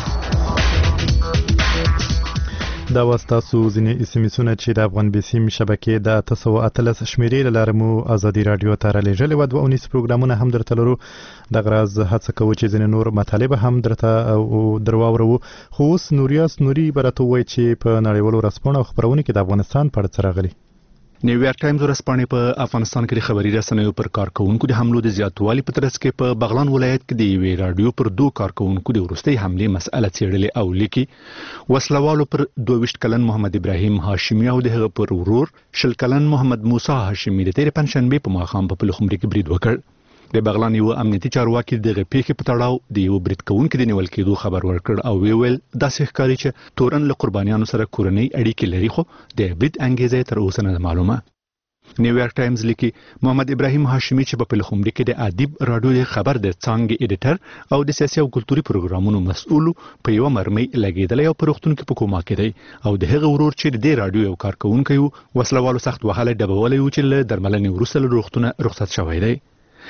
S2: دا وستاسو ځینې اس ام اسونه چې د افغان بیسیم شبکې د اته سوه او اتلس شمیرې له لارې مو ازادي رادیو ته رالیږلې وه. دوه اونیس پروګرامونه هم درته لرو. دغه راز هڅه کوو چې ځینې نور مطالب هم درته در واورو. خو اوس نوریاس نوري به راته ووایي چې په نړیوالو ورځپاڼو او خپرونو کې د افغانستان په اړه څه راغلي.
S18: نیویارک ټایمز ورځپاڼې په افغانستان کې د خبري رسنیو پر کارکونکو د حملو د زیاتوالي په ترڅ کې په بغلان ولایت کې د یوې رادیو پر دوه کارکونکو د وروستۍ حملې مسأله څېړلې او لیکي وسلوالو پر دوه ویشت کلن محمد ابراهیم هاشمي او د هغه پر ورور شل کلن محمد موسی هاشمي د تېرې پنجشنبې په ماښام په پلخمري کې برید وکړ. د بغلان یو امنیتي چارواکي دغه پیښې په تړاو د یو برید کوونکي د نیول کېدو خبر ورکړ او ویل داسې ښکاري چې تورن له قربانیانو سره کورنۍ اړیکې لري، خو د برید انګیزه تر اوسه نه معلومه. نیویارک ټایمز لیکي محمد ابراهیم هاشمي چې په پلخمري کې د ادیب رادیو خبر د څانګې ایډیټر او د سیاسي او کلتوري پروګرامونو مسؤل په یو مرمۍ لګیدلی او په روغتون کې په کوما کې دی او د هغه ورور چې د رادیو یو کارکونکی و وسلوالو سخت وهله ډبولی و چې له درملنې وروسته له روغتونه رخصت شوی دی.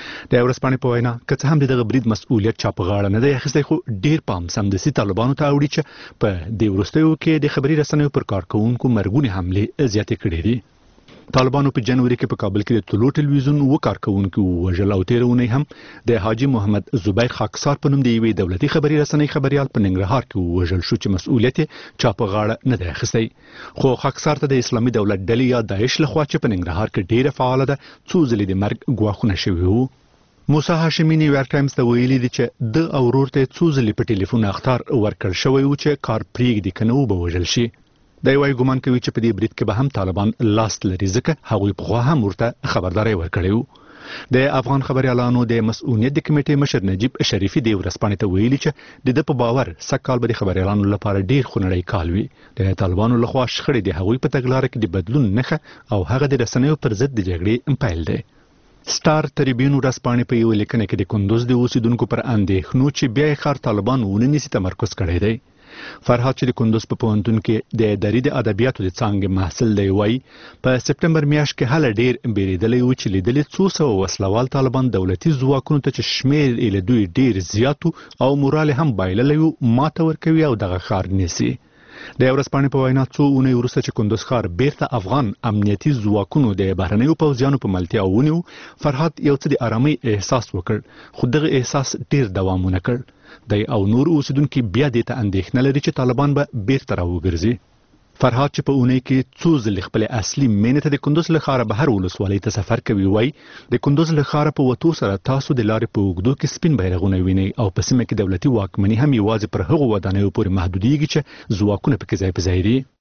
S18: د ورځپاڼې په وینا که څه هم د دغه برید مسؤلیت چا په غاړه نه دی اخیستی، خو ډیر پام سمدستي طالبانو ته اوړي چې په دې وروستیو کې د خبري رسنیو پر کارکونکو مرګونې حملې زیاتې کړې دي. طالبانو په جنوري کې په کابل کې د طلوع ټلویزیون و کارکونکو وژل او تېره اونۍ هم د حاجي محمد زبیر خاکسار په نوم د یوې دولتي خبري رسنۍ خبريال په ننګرهار کې وژل شو چې مسؤلیت چا په غاړه نه دی اخیستی. خو خاکسار ته د اسلامي دولت ډلې یا داعش لخوا چې په ننګرهار کې ډیره فعاله ده څو ځلې د مرګ ګواښونه شوي وو. موسی هاشمي نیویارک ټایمز ته ویلي دي چې د او ورور ته څو ځلې په ټلیفون اخطار ورکړ شوی و چې کار پرېږدي که نه وبوژل شي. دا یې وایي ګمان کوي چې په دې برید کې به هم طالبان لاس لري ځکه هغوی پخوا هم ورته خبرداری ورکړی و. د افغان خبريالانو د مسؤلیت د کمیټې مشر نجیب شریفي د ورځپاڼې ته ویلي چې د ده په باور سږ کال به د خبريالانو لپاره ډیر خونړی کال وي. د طالبانو لخوا شخړې د هغوی په تګلاره کې د بدلون نښه او هغه د رسنیو پر ضد د جګړې پیل دی. سٹار تریبیون ورځپاڼې په یو لیکنه کې د کندوز د اوسیدونکو پر اندېښنو چې بیا یې ښار طالبان ونه نیسي تمرکز کړی دی. فرهاد چې د کندوز په پوهنتون کې د اداري د ادبیاتو د څانګې محصل دی وایي په سپټمبر میاشت کې هله ډیر بیریدلی و چې لیدلې څو سوه وسلوال طالبان دولتي ځواکونو ته چې شمیر یې له دوی ډیر زیاتو او مورال هم بایللی و ماته ورکوي او دغه ښار نیسي. د ورځپاڼې په وینا څو اونۍ وروسته چې کندوز ښار بیرته افغان امنیتي ځواکونو د بهرنیو پوځیانو په ملتیا ونیو، فرهاد یو څه د آرامۍ احساس وکړ، خو دغه احساس ډیر دوام ونه کړ. دی او نور اوسیدونکي بیا دې ته اندېښنه لري چې طالبان به بیرته راوګرځي. فرهاد چې په اونۍ کې څو ځلې خپلې اصلي مینې ته د کندوز له ښاره بهر ولسوالۍ ته سفر کوي وایي د کندوز له ښاره په وتو سره تاسو د لارې په اوږدو کې سپین بیرغونه وینئ او په سیمه کې دولتي واکمني هم یوازې پر هغو ودانیو پورې محدودیږي چې ځواکونه پکې ځای په ځای دي.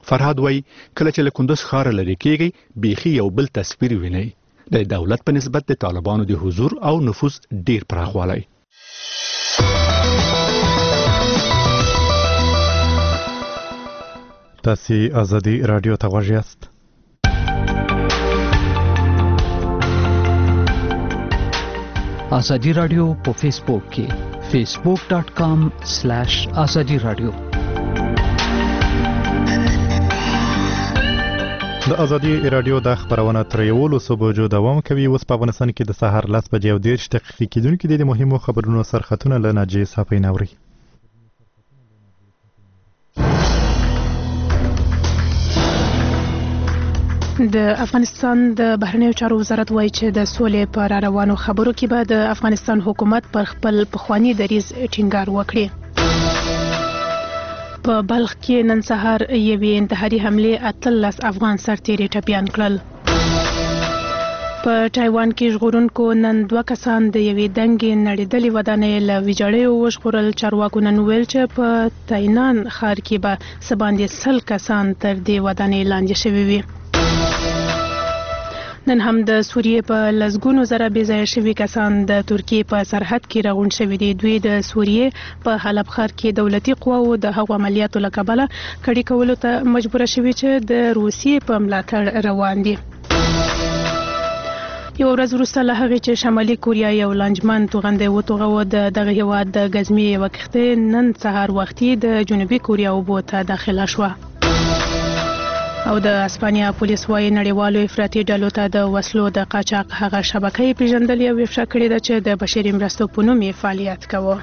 S18: فرهاد وایي کله چې له کندوز ښاره لرې کېږئ بیخي یو بل تصویر وینئ د دولت په نسبت د طالبانو د حضور او نفوذ ډیر پراخوالی.
S2: تاسو ازادي رادیو ته غوږ یاست.
S17: ازادي رادیو په فیسبوک کې فیسبوک ډاٹ کام سلیش ازادي رادیو.
S2: د ازادي رادیو د خبرونه تر یولسو بجو دوام کوي. اوس په افغانستان کې د سهار لس بجې او دېرش دقیقې کېدونکې د مهمو خبرونو سرخطونه له ناجیې صافۍ ناوري.
S3: د افغانستان د بهرنیو چارو وزارت وایي چې د سولې په راروانو خبرو کې به د افغانستان حکومت پر خپل پخوانی دریځ ټینګار وکړي. په بلخ کې نن سهار یوې انتحاري حملې اتلس افغان سرتیري ټپیان کړل. په تایوان کې ژغورونکو نن دوه کسان د یوې دنګې نړېدلې ودانۍ له ویجاړیو وژغورل. چارواکو نن ویل چې په تاینان ښار کې به څه باندې سل کسان تر دې ودانۍ لاندې شوي وي. نن هم د سوریې په لسګونو زره بې ځایه شوي کسان د ترکیې په سرحد کې راغونډ شوي دي. دوی د سوریې په حلب ښار کې دولتي قواو د هغو عملیاتو له کبله کډې کولو ته مجبوره شوي چې د روسیې په ملاتړ روان دي. یو ورځ وروسته له هغې چې شمالي کوریا یو لانجمن توغندی وتوغوه د دغه هېواد د ګزمې یوه کښتۍ نن سهار وختي د جنوبي کوریا اوبو ته داخله شوه. او د اسپانیا پولیس وايي نړیوالو افراطي ډلو ته د وسلو د قاچاق هغه شبکه یې پیژندلې او افشا کړې ده چې د بشري مرستو په نوم یې فعالیت کوه.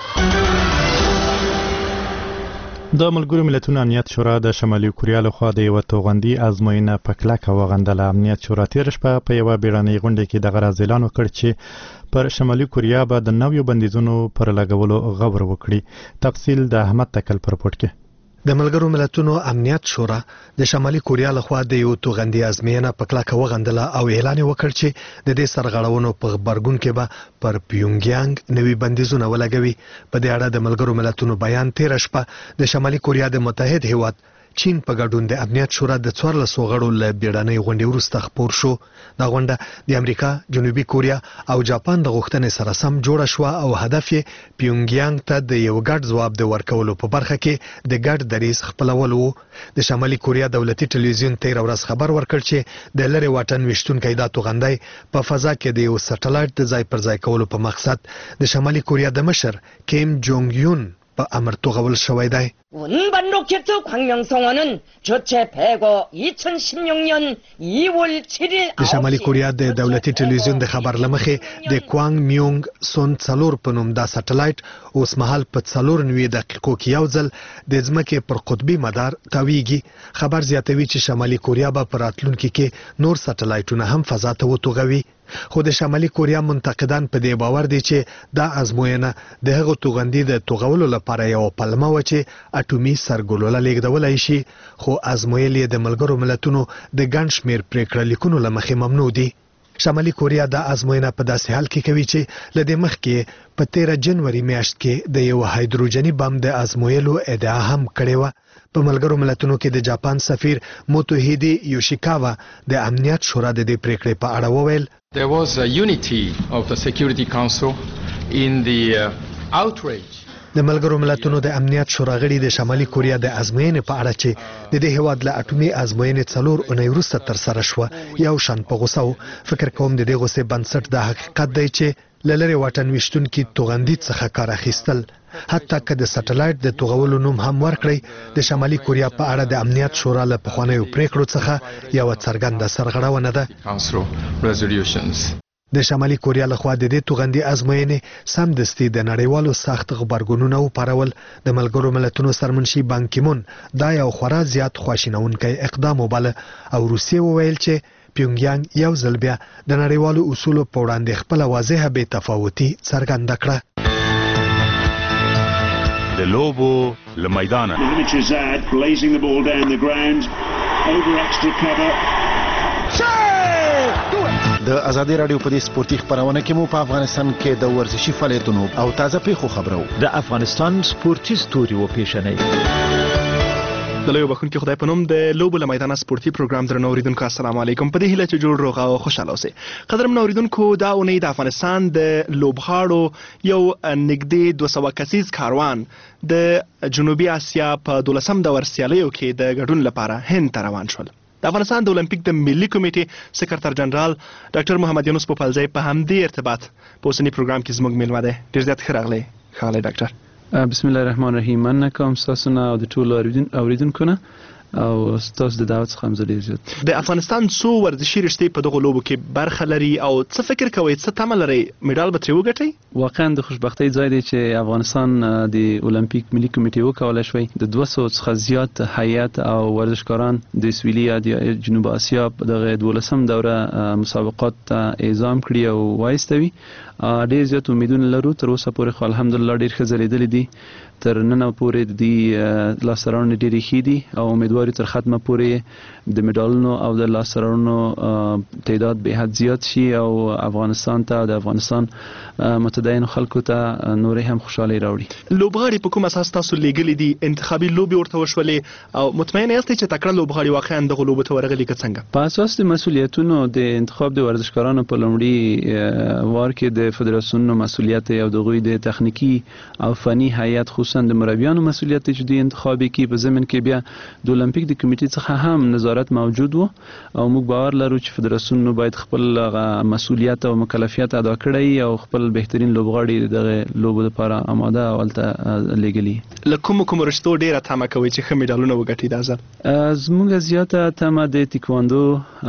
S2: د ملګرو ملتونو امنیت شورا د شمالي کوریا لخوا د یوه توغندي ازموینه په کلکه وغندله. امنیت شورا تېره شپه په یوه بیړنۍ غونډه کې دغه راز اعلان وکړ چې پر شمالي کوریا به د نویو بندیزونو پر لګولو غور وکړي. تفصیل د احمد تکل په رپورټ کې.
S6: د ملګرو ملتونو امنیت شورا د شمالي کوریا لخوا د یو توغندي ازموینه په کلکه وغندله او اعلان وکړ چې د دې سرغړونو په غبرګون کې به پر پیونګیانګ نوي بندیزونه ولګوي. په دې اړه د ملګرو ملتونو بیان تېره شپه د شمالي کوریا د متحد هیواد چین په ګډون د امنیت شورا د څوارلسو غړو له بیړنۍ غونډې وروسته خپور شو. دا غونډه د امریکا، جنوبي کوریا او جاپان د غوښتنې سره سم جوړه شوه او هدف یې پیونګیانګ ته د یو ګډ ځواب د ورکولو په برخه کې د ګډ دریځ خپلول و. د شمالي کوریا دولتي ټلویزیون تېره ورځ خبر ورکړ چې د لرې واټن ویشتونکی دا توغندی په فضا کې د یو سټلایټ د ځای پر ځای کولو په مقصد د شمالي کوریا د مشر کیم جونګ یون په امر توغول شوی دی.
S20: 운반 로켓 광명성원은 저체 배거 이천십육 년 이월 칠일
S6: د شمالي کوریا د دولتي ټلویزیون د خبر لمخې د کوانګ میونګ سون څلور په نوم دا سټلایټ اوس مهال په څلور نوي دقیقو کې یو ځل د ځمکې پر قطبي مدار تاویږي. خبر زیاتوي چې شمالي کوریا به په راتلونکي کې نور سټلایټونه هم فضا ته وتوغوي. خو د شمالي کوریا منتقدان په دې باور دي چې دا ازموینه د هغو توغندي د توغولو لپاره یو پلمه و چې اټومي سرګلوله لیږدولی شي. خو ازمویل یې د ملګرو ملتونو د ګڼ شمېر پرېکړه لیکونو له مخې ممنوع دي. شمالي کوریا دا ازموینه په داسې حال کې کوي چې له دې مخکې په تېره جنوري میاشت کې د یو هایدروجني بم د ازمویلو ادعا هم کړې وه. په ملګرو ملتونو کې د جاپان سفیر موتوهیدي یوشیکاوا د امنیت شورا د دې پرېکړې په اړه وویل
S21: There was a unity of the Security Council in the uh, outrage.
S6: د ملګرو ملتونو د امنیت شورا غړي د شمالي کوریا د ازموینې په اړه چې د دې هیواد له اټومي ازموینې څلور اونۍ وروسته ترسره شوه یو شان په غوسه و. فکر کوم د دې غوسې بنسټ دا حقیقت دی چې له لرې واټن ویشتونکي توغندي څخه کار اخیستل حتی که د سټلایټ د توغولو نوم هم ورکړی د شمالي کوریا په اړه د امنیت شورا له پخوانیو پریکړو څخه یوه څرګنده سرغړونه ده. د شمالي کوریا لخوا د دې توغندي ازموینې سمدستي د نړیوالو سخت غبرګونونه وپارول. د ملګرو ملتونو سرمنشي بان کیمون دا یو خورا زیات خواشینونکی اقدام وباله او روسیې وویل چې پیونګیانګ یو ځل بیا د نړیوالو اصولو په وړاندې خپله واضحه بې تفاوتي څرګنده کړه.
S22: د لوبو له میدانه
S23: د ازادي رادیو په دې سپورتي خبرونه کې مو په افغانستان کې د ورزشي فعالیتونو او تازه پیښو خبرو
S17: د افغانستان سپورتي ستوري و پیښنې
S1: د لوی بخون کې خدای په نوم د لوبو له میدان سپورتي پروګرام درنو اوریدونکو السلام علیکم. په دې هیله چې جوړ روغ او خوشاله اوسئ. قدرمن اوریدونکو دا اونۍ د افغانستان د لوبغاړو یو نږدې دوه سوه کسیز کاروان د جنوبي اسیا په دولسم دور سیالیو کې د ګډون لپاره هند ته روان شول. د افغانستان د اولمپیک د ملي کمیټې سکرټر جنرال ډاکټر محمد یونس پوپلزی په همدې ارتباط په اوسني پروګرام کې زموږ میلمه دی. ډېر زیات ښه راغلی ښاغلی ډاکټر.
S7: بسم الله الرحمن الرحیم. مننه کوم ستاسو نه او د ټولو اوریدونکو نه او ستاسو د دعوت څخه هم زه ډېر زیات.
S1: د افغانستان څو ورزشي رشتې په دغو لوبو کې برخه لري او څه فکر کوئ څه تمه لرئ میډال به ترې وګټئ؟
S7: واقعا د خوشبختۍ ځای دی چې افغانستان د اولمپیک ملي کمیټې وکولی شوی د دوه سوو څخه زیات هیات او ورزشکاران د سویلي یا د جنوب اسیا په دغه دولسم دوره مسابقات ته اعزام کړي او وایستوي. ډېر زیات امیدونه لرو. تر اوسه پورې خو الحمدلله ډېر ښه ځلېدلي دي. تر ننه پورې د دې لاسته راوړنې ډېرې ښې دي او امیدوار تر ختمه پورې د میډالونو او د لاسته راوړنو تعداد به حد زیات شي او افغانستان ته او د افغانستان متدینو خلکو ته نورې هم خوشحالۍ راوړي.
S1: لوبغاړي په کوم اساس تاسو لیږلي دي؟ انتخابي لوبې ورته وشولې او مطمئن یاستئ چې تکړه لوبغاړي واقعا دغو لوبو ته ورغلي که څنګه؟
S7: په اساس د مسؤلیتونو د انتخاب د ورزشکارانو په لومړي وار کې د فدراسیونونو مسؤلیت او د هغوی د تخنیکي او فني هیئت خصوصا د مربیانو مسؤلیت چې دوی انتخابي کې په ضمن کې بیا د اولمپیک د کمیټې څخه هم نظارت موجود و او موږ باور لرو چې فدراسیونونو باید خپل مسؤلیت او مکلفیت ادا کړی او خپل بهترین لوبغاړي دغه لوبو لپاره آماده او هلته لیږلي.
S1: له کومو کومو رشتو ډېره تمه کوئ چې ښه میډالونه وګټي دا ځل؟
S7: زموږ زیاته تمه د تیکواندو،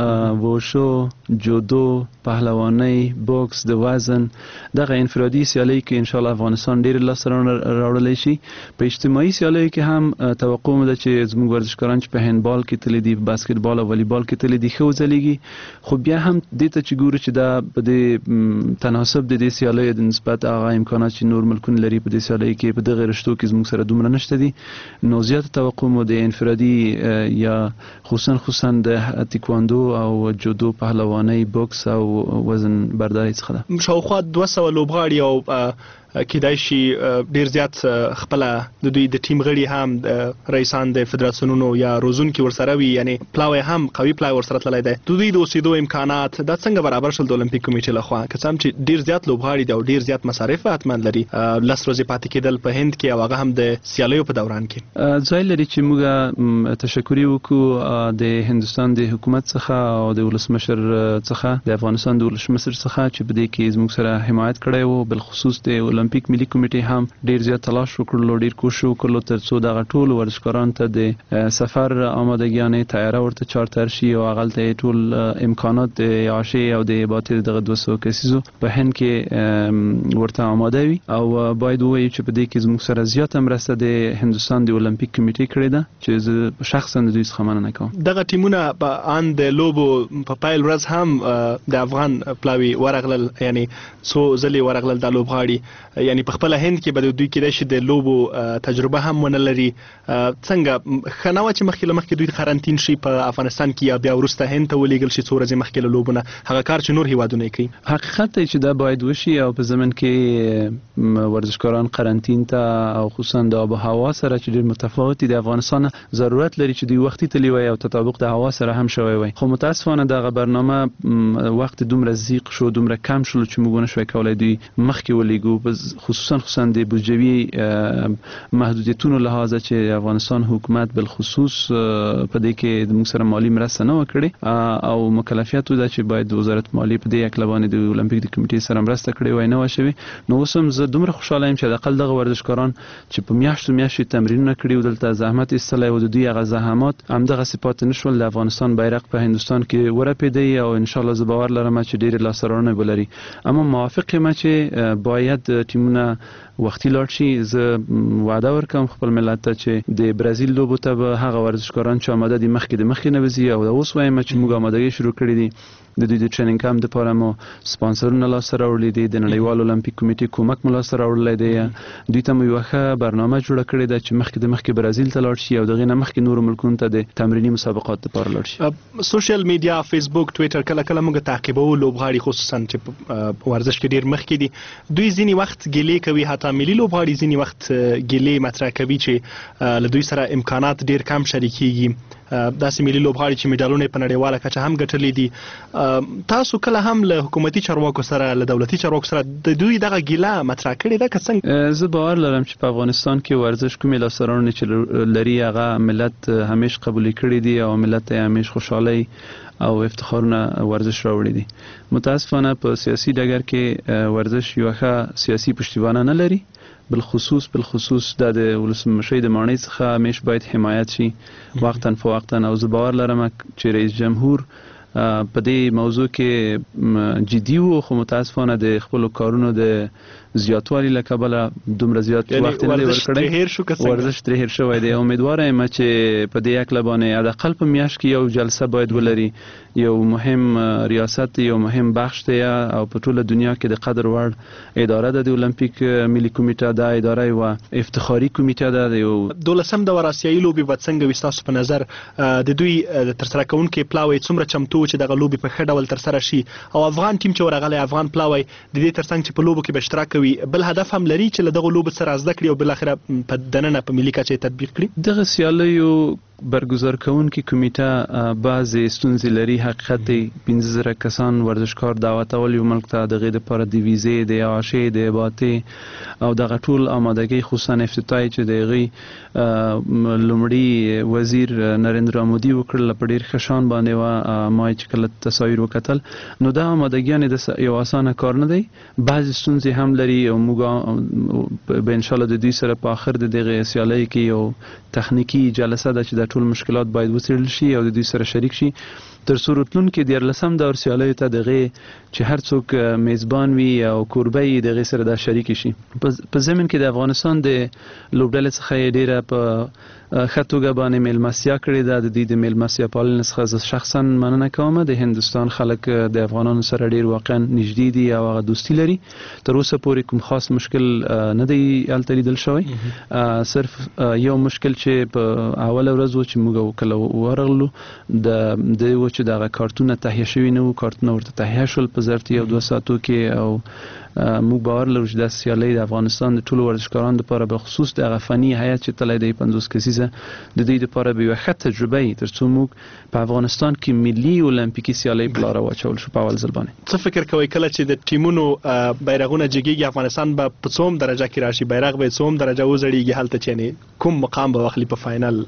S7: ووشو، جودو، پهلوانۍ، بوکس، د وزن دغه انفرادي سیالۍ کې انشاءالله افغانستان ډېر لاسته راوړلی شي. په اجتماعي سیالیو کې هم توقع مو ده چې زموږ ورزشکاران چې په هندبال کې تللي دي، باسکټبال او والیبال کې تللي دي ښه وځلیږي. خو بیا هم دې ته چې ګورو چې دا په دې تناسب د دې سیالیو د نسبت هغه امکانات چې نور ملکونه لري په دې سیالیو کې په دغه رشتو کې زموږ سره دومره نشته دي. نو زیاته توقع مو د انفرادي یا خصوصا خصوصا د تیکواندو او جودو، پهلوانۍ، بوکس او وزن بردارۍ څخه ده.
S1: شاوخوا دوه سوه لوبغاړي او کېدای شي ډېر زیات خپله د دوی د ټیم غړي هم رئیسان د فدراسیونونو یا روزونکي ورسره وي، یعنې پلاوی هم قوي پلاوی ورسره تللی دی. د دوی د اوسېدو امکانات دا څنګه برابر شول د اولمپیک کمیټې لخوا؟ که څه هم چې ډېر زیات لوبغاړي دي او ډېر زیات مصارف حتما لري، لس ورځې پاتې کېدل په هند کې او هغه هم د سیالیو په دوران کې
S7: ځای لري چې موږ تشکري وکړو د هندوستان د حکومت څخه او د ولسمشر څخه، د افغانستان د ولسمشر څخه چې په دې کې زموږ سره حمایت کړی و. بالخصوص د اولمپیک ملي کمیټې هم ډېر زیات تلاش وکړلو، ډېر کوشش وکړلو تر څو دغه ټولو ورزشکارانو ته د سفر آمادګیانې تیاره ورته چارتر شي او هغلته ټول امکانات د عاشې او د باتې دغه دوه سوه کسیزو په هند کې ورته آماده وي. او باید ووایو چې په دې کې زموږ سره زیاته مرسته د هندوستان د اولمپیک کمیټې کړې ده چې زه شخصا د دوی څخه مننه کوم.
S1: دغه ټیمونه په ان د لوبو په پیل ورځ هم د افغان پلاوي ورغلل، یعنې څو ځلې ورغلل دا لوبغاړي، یعنې په خپله هند کې به دوی کېدای شي د لوبو تجربه هم ونه لري. څنګه ښه نه وه چې مخکې له مخکې دوی قرنطین شي په افغانستان کې یا بیا وروسته هند ته ولېږل شي څو ورځې مخکې له لوبو نه، هغه کار چې نور هېوادونه یې کوي؟
S7: حقیقت دی چې دا باید وشي او په زمن کې ورزشکاران قرنطین ته او خصوصا د آب و هوا سره چې ډېر متفاوت دي د افغانستان ضرورت لري چې دوی وختي تللی وای او تطابق د هوا سره هم شوی وای. خو متاسفانه دغه برنامه وخت دومره ضیق شو، دومره کم شول چې موږ ونه شوی کولی دوی مخکې ولېږو، خصوصا خصوصا د بودجوي محدودیتونو لحاظه چې افغانستان حکومت بالخصوص په دې کې موږ سره مالی مرسته نه وکړي او مکلفیت وده چې باید وزارت مالیې په دې هکله باندې د اولمپیک د کمیټې سره مرسته کړې وای نه وه شوې. نو اوس هم زه دومره خوشحاله یم چې حداقل دغه ورزشکاران چې په میاشتو میاشتې تمرینونه کړي و، دلته زحمت ایستلی و، د دوی هغه زحمات همدغسې پاتې نه شول. د افغانستان بیرغ په هندوستان کې ورپېدی او انشاءالله زه باور لرم چې ډېرې لاسته راوړنې به لري. اما موافق یم چې باید ټیمونه وختي لاړ شي. زه وعده ورکوم خپل ملت ته چې د برازیل لوبو ته به هغه ورزشکاران چې آماده دي مخکې د مخکې نه وځي او دا اوس وایم چې موږ آمادګي شروع کړې دي. د دوی د ټریننګ کمپ دپاره مو سپانسرونه لاسته راوړلي دي، د نړیوال اولمپیک کمیټې کومک مو لاسته راوړلی دی. دوی ته مو یوه ښه برنامه جوړه کړې ده چې مخکې د مخکې برازیل ته لاړ شي او د هغې نه مخکې نورو ملکونو ته د تمریني مسابقات دپاره لاړ شي.
S1: سوشل میډیا، فیسبوک، ټویټر کله کله موږ تعقیبوو لوبغاړي خصوصا چې په ورزش کې ډېر مخکې دي. دوی ځینې وخت وخت ګیلې کوي، حتی ملي لوبغاړي ځینې وخت ګیلې مطرح کوي چې له دوی سره امکانات ډیر کم شریکېږي. داسې ملي لوبغاړي چې میډالونه په نړیواله کچه هم ګټلي دي. تاسو کله هم له حکومتي چارواکو سره له دولتي چارواکو سره د دوی دغه ګیله مطرح کړې ده که څنګه؟
S7: زه باور لرم چې په افغانستان کې ورزش کومې لاسته راوړنې چې لري هغه ملت همیش قبول کړي دي او ملت یې همیش خوشحالي او افتخارونه ورزش راوړي دي. متاسفانه په سیاسي ډګر کې ورزش یو ښه سیاسي پشتیبانه نه لري، بالخصوص بالخصوص د ولسمشر د مانۍ څخه همیش باید حمایت شي وقتا فوقتا. او زه باور لرم چې رئیس جمهور په دې موضوع کې جدي وو، خو متاسفانه د خپلو کارونو د زیاتوالي له کبله دومره زیات وخت نه دی ورکړی، ورزش ترې هیر شوی دی. امیدواره یم چې په دې هکله باندې حداقل په میاشت کې یو جلسه باید ولري، یو مهم ریاست، یو مهم بخش دی او په ټوله دنیا کې د قدر وړ اداره ده د المپیک ملي کمیټه. دا اداره یوه افتخاري کمیټه ده. د یو
S1: دولسم دور آسیایي لوبې به څنګه وي ستاسو په نظر؟ د دوی ترسره کوونکي پلاوی څومره چمتو چې دغه لوبې په ښه ډول ترسره شي؟ او افغان ټیم چې ورغلی، افغان پلاوی د دې ترڅنګ چې په لوبو کې به اشتراک کوي، بل هدف هم لري چې له دغه لوبو سره زده کړي او بالاخره په دننه په ملي کچه تطبیق کړي؟
S7: دغه سیالیو برگزار کوونکې کمیټه بعضې ستونزې لري. حقیقت دی پنځه زره کسان ورزشکار دعوتول یو ملک ته، د هغې دپاره د ویزې، د اعاشې، د اباطې او دغه ټول آمادګۍ، خصوصا افتتاحي چې د هغې لومړي وزیر نریندرا مودي وکړله په ډېر ښه شان باندې وه. ما چې کله تصاویر وکتل نو دا آمادګیانې د یو اسانه کار نه دی، بعضې ستونزې هم لري او موږ به انشاءالله د دوی سره په آخر د دغې سیالۍ کې یو تخنیکي جلسه ده چې د ټول مشکلات باید وڅېړل شي او د دوی سره شریک شي، تر څو راتلونکي دیارلسم دور سیالیو ته د هغې چې هر څوک میزبان وي او کوربه یې د هغې سره دا شریک شي. په ضمن کې د افغانستان د لوبډلې څخه یې ډېره په ښه توګه باندې میلمستیا کړې ده. د دوی د میلمستیا پالنې څخه زه شخصا مننه کوم. د هندوستان خلک د افغانانو سره ډېر واقعا نږدې دي او هغه دوستي لري. تر اوسه پورې کوم خاص مشکل نه دی هلته لیدل شوی. صرف یو مشکل چې په اوله ورځ و چې موږ کله ورغلو د دی و چې دغه کارتونه تهیه شوي نه وو، کارتونه ورته تهیه شول په ظرف یو دوه ساعتو کې. او موږ باور لرو چې دا سیالۍ د افغانستان د ټولو ورزشکارانو لپاره به خصوص د هغه فني هیات چې تللی دی پنځوس کسیزه د دوی لپاره به یوه ښه تجربه وي، تر څو موږ په افغانستان کې ملي اولمپیکي سیالۍ په لاره واچول شو په اول ځل باندې.
S1: څه فکر کوئ کله چې د ټیمونو بیرغونه جګېږي، افغانستان به په څوم درجه کې راشي، بیرغ به یې څوم درجه وځړېږي هلته چې یعنې کوم مقام به واخلي په فاینل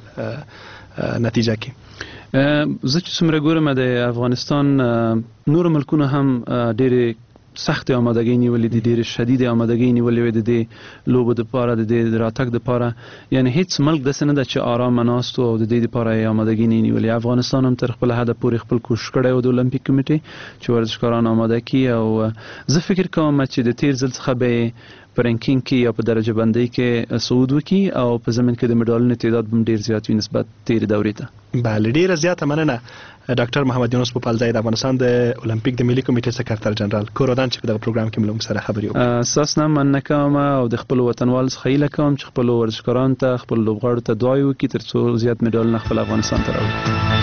S1: نتیجه کې؟
S7: زه چې څومره ګورم د افغانستان نور ملکونه هم ډېرې سخت آمادګۍ نیولې دي، ډېرې شدید آمادګۍ نیولې وې د دې لوبو دپاره، د دې راتګ دپاره. یعنې هیڅ ملک داسې نه ده چې آرامه ناست و او د دې دپاره یې آمادګي نه نیولې. افغانستان هم تر خپله حده پورې خپل کوشش کړی و د المپیک کمیټې چې ورزشکاران آماده کړي. او زه فکر کوم چې د تیر ځل څخه به په رنکینګ کې یا په درجه بندۍ کې صعود وکړي او په ضمن کې د مډالونو تعداد به ډېر زیات وي نسبت تېرې دورې ته.
S1: بله، ډېره زیاته مننه ډاکټر محمد یونس پوپلزی د افغانستان د اولمپیک د ملي کمیټې سکرتر جنرال. کور ودان چې په دغه پروګرام کې موږ سره خبرې وکړو.
S7: ستاسو نه مننه کوم او د خپلو وطنوالو څخه هیله کوم چې خپلو ورزشکارانو ته، خپلو لوبغاړو ته دعا وکړي تر څو زیات مډالونه خپل افغانستان ته راوړي.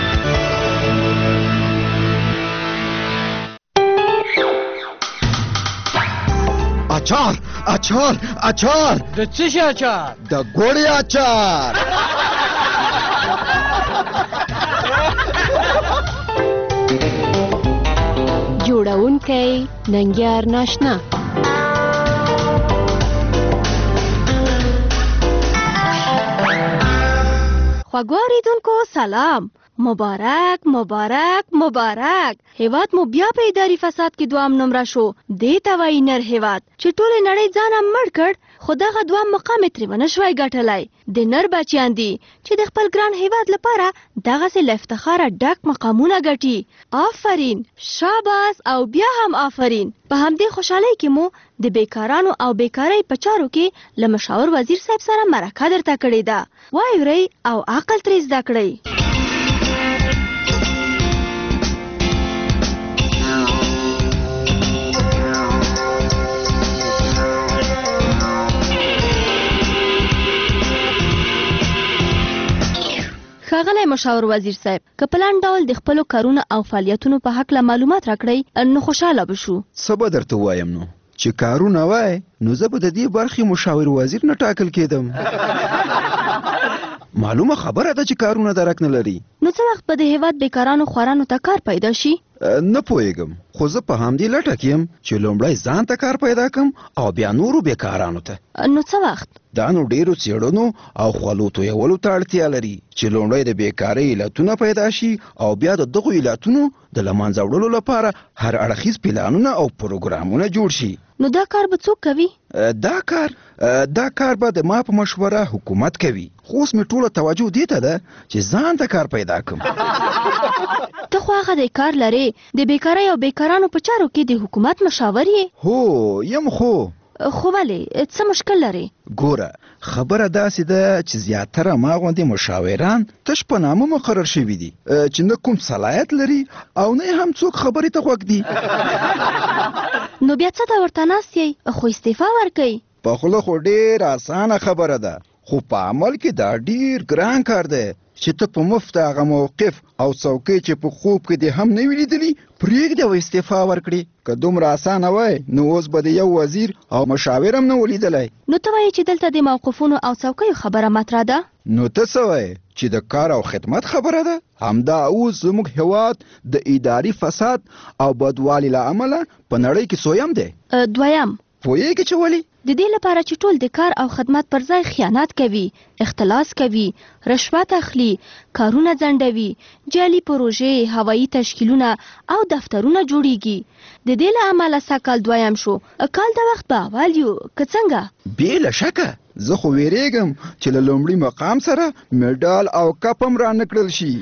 S4: اچار اچار اچار
S8: د څه شي اچار؟
S4: د ګوړې اچار.
S12: جوړونکی ننګیار ناشنا. خوږو اوریدونکو سلام، مبارک مبارک مبارک. هیواد مو بیا په اداري فساد کې دوام نمره شو. دې ته وایي نر هیواد چې ټولې نړۍ ځانه مړ کړ، خو دغه دوام مقام یې ترې ونه شوی ګټلی. د نر بچیان دي چې د خپل ګران هیواد لپاره دغسې له افتخاره ډک مقامونه ګټي. آفرین، شاباس او بیا هم آفرین. په همدې خوشحالۍ کې مو د بیکارانو او بیکارۍ په چارو کې له مشاور وزیر صاحب سره مرکه درته کړې ده. واورئ او عقل ترې زده کړئ. ښاغلی مشاور وزیر صاحب، که په لاندې ډول د خپلو کارونو او فعالیتونو په هکله معلومات راکړئ نو خوشحاله به شو.
S23: څه به درته ووایم نو
S8: چې کارونه وای نو زه به د دې برخې مشاور وزیر نه ټاکل کېدم. معلومه خبره ده چې کارونه درک نه لري.
S12: نو څه وخت به د هیواد بیکارانو خوارانو ته کار پیدا شي؟
S8: نه پوهېږم، خو زه په همدې لټه کې یم چې لومړی ځان ته کار پیدا کړم او بیا نورو بیکارانو ته.
S12: نو څه وخت؟
S8: دا نو ډېرو څېړنو او خولو تویولو ته اړتیا لري چې لومړی د بیکارۍ علتونه پیدا شي او بیا د دغو علتونو د له منځه وړلو لپاره هر اړخیز پلانونه او پروګرامونه جوړ شي.
S12: نو دا کار به څوک کوي؟
S8: دا کار دا کار به د ما په مشوره حکومت کوي. خو اوس مې ټوله توجه دې ته ده چې ځان ته کار پیدا کړم.
S12: ته خو هغه د کار لرې، د بیکارۍ او بیکارانو په چارو کې د حکومت مشاور یې؟
S8: هو یم. خو
S12: خو ولې څه مشکل لري؟
S8: ګوره خبره داسې ده چې زیاتره ما غوندې مشاوران تش په نامه مقرر شوي دي چې نه کوم صلاحیت لري او نه هم څوک خبرې ته غوږ دي.
S12: نو بیا څه ته ورته ناست یې؟ خو استعفا ورکوي.
S8: په خوله خو ډېر اسانه خبره ده، خو په عمل کې دا ډېر ګران کار دی چې ته په مفت هغه موقف او څوکۍ چې په خوب کې دې هم نه وي لیدلي پرېږدې او استعفا ورکړې. که دومره اسانه وای نو اوس به د یو وزیر او مشاور هم نه ولیدلی.
S12: نو ته وایې چې دلته د موقفونو او څوکیو خبره مطرح ده؟
S8: نو ته څه وایې چې د کار او خدمت خبره ده؟ همدا اوس زموږ هیواد د اداري فساد او بدوالي له امله په نړۍ کې سویم دی.
S12: دویم
S8: پوهېږې چې ولې؟
S12: د دې لپاره چې ټول د کار او خدمت پر ځای خیانت کوي، اختلاس کوي، رشوت اخلي، کارونه ځنډوي، جعلي پروژې، هوایي تشکیلونه او دفترونه جوړیږي. د دې له امله سږکال دویم شو. کال د وخت به اول یو که څنګه؟
S8: بېله شکه زه خو ویرېږم چې له لومړي مقام سره میډال او کپ هم رانه کړل شي.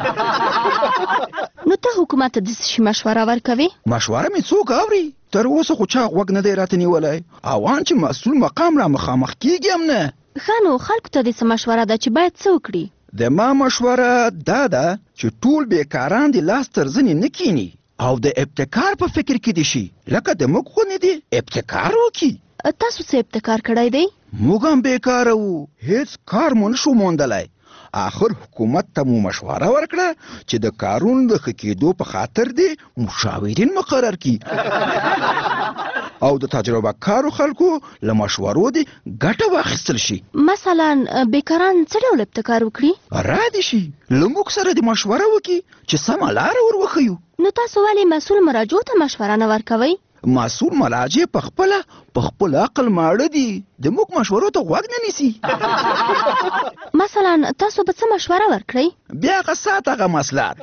S12: نو ته حکومت ته د څه شي مشوره ورکوې؟
S8: مشوره مې څوک اوري؟ تر اوسه خو چا غوږ نه دی راته نیولی. اوان چې مسؤل مقام را مخامخ کېږي هم نه.
S12: ښه نو خلکو ته د څه مشوره ده چې باید څه وکړي؟
S8: د ما مشوره دا ده چې ټول بیکاران د لاس تر زنې نه کیني او د ابتکار په فکر کې دي شي، لکه د موږ غوندې دي ابتکار وکړي.
S12: تاسو څه ابتکار کړی دی؟
S8: موږ هم بیکاره وو، هیڅ کار مو نشو موندلی. آخر حکومت ته مو مشوره ورکړه چې د کارونو د ښه کېدو په خاطر دې مشاورین مقرر کړي او د تجربه کارو خلکو له مشورو دې ګټه واخیستل شي.
S12: مثلا بیکاران څه ډول ابتکار وکړي؟
S8: را دې شي له موږ سره دې مشوره وکړي چې سمه لاره ور وښیو.
S12: نو تاسو ولې مسؤل مراجعو ته مشوره نه ورکوئ؟
S8: مسؤل مراجع په خپله په خپل عقل ماړه دي، د موږ مشورو ته غوږ نه نیسي.
S12: مثلا تاسو به څه مشوره ورکړئ؟
S8: بیا هغه ساعت هغه مسلات.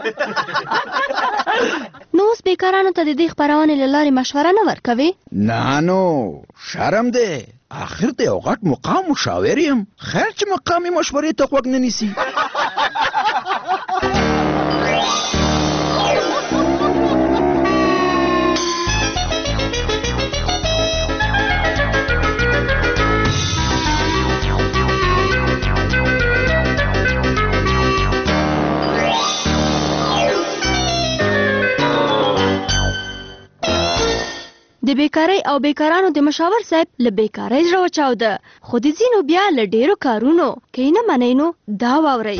S12: نو اوس بیکارانو ته د دې خپرونې له لارې مشوره نه ورکوې؟
S8: نه نو شرم دی، آخر ته یو غټ مقام مشاور یم، خیر چې مقامي مشورې ته غوږ نه نیسي.
S12: د بیکارۍ او بیکارانو د مشاور صاحب له بیکارۍ زړه وچاوده، خو د ځینو بیا له ډېرو کارونو که یې نه منئ نو دا واورئ.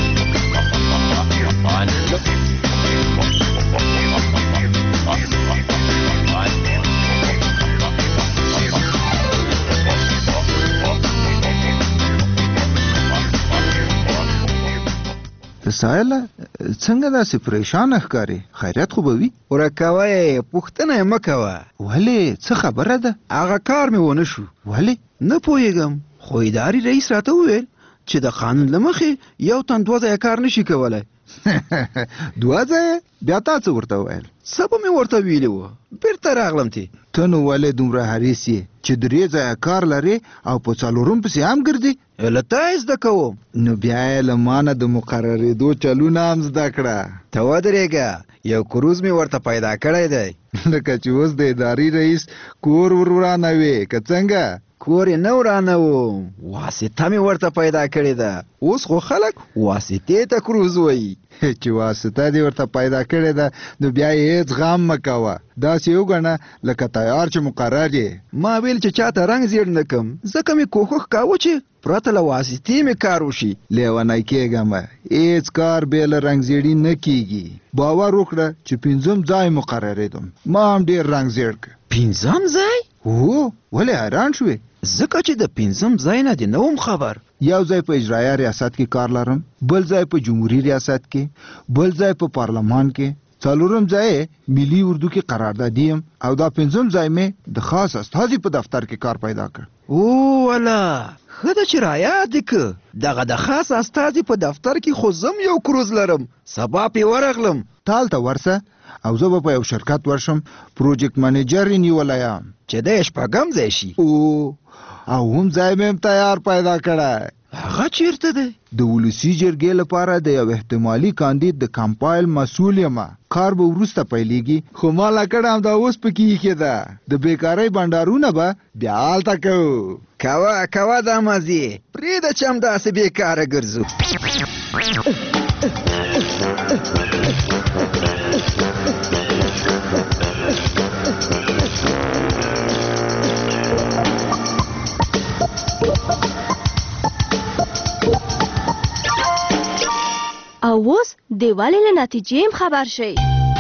S8: سایله څنګه داسې پریشانه ښکارې؟ خیریت خو به وي؟ ورکوه یې پوښتنه یې مه کوه. ولې څه خبره ده؟ هغه کار مې ونه شو. ولې؟ نه پوهېږم، خو اداري رئیس راته وویل چې د قانون له مخې یو تن دوه ځایه کار نشي کولی. دوه ځایه؟ بیا تا څه ورته وویل؟ څه به مې ورته ویلي وه، بېرته راغلم تی. ته نو ولې دومره حریص یې چې درې ځایه کار لرې او په څلورم پسې هم ګرځې؟ له تا یې زده کوم. نو بیا یې له ما نه د مقررېدو چلونه هم زده کړه. ته ودرېږه، یو کروز مې ورته پیدا کړی دی. لکه چې اوس د اداري رئیس کور ور ورانوې که څنګه؟ کور یې نه ورانوم، واسطه مې ورته پیدا کړې ده. اوس خو خلک واسطې ته کروز وایي. چې واسطه دې ورته پیدا کړې ده نو بیا یې هېڅ غم مه کوه، داسې وګڼه لکه تیار چې مقرر یې. ما ویل چې چاته رنګ زیړ نه کم، ځکه مې کوښښ کاوه چې پرته له واسطې مې کار وشي. لیونی کېږم، هېڅ کار بې له رنګ زیړي نه کېږي. باور وکړه چې پنځم ځای مقررېدم، ما هم ډېر رنګ زیړ کړ. پنځم ځای؟ هو ولې حیران شوې؟ ځکه چې د پنځم ځای نه دی نه وم خبر. یو ځای په اجرایه ریاست کې کار لرم، بل ځای په جمهوریت ریاست کې، بل ځای په پارلمان کې، څلورم ځای ملي اردو کې قراردادي یم او دا پنځم ځای مې د خاص استازي په دفتر کې کار پیدا کړ. او والا ښه ده چې رایاد دې که دغه د خاص استازي په دفتر کې خو زم یو کروز لرم، سبا پې ورغلم. تال ته ورسه او زه به په یو شرکت ورشم، پروجیکټ منیجر یې نیولی یم چې دی شپږم ځای شي. او او هم ځای مې هم تیار پیدا کړی. هغه چیرته دی؟ د ولسي جرګې لپاره د یو احتمالي کاندید د کمپایل مسؤل یم. کار به وروسته پیلیږي، خو ما لکړه همدا اوس پکې ایښې ده. د بیکارۍ بنډارونه به بیا هلته کوو. کوه کوه دا مازې پرېږده چې همداسې بیکاره ګرځو.
S12: او اوس د والي له نتیجې هم خبر شئ.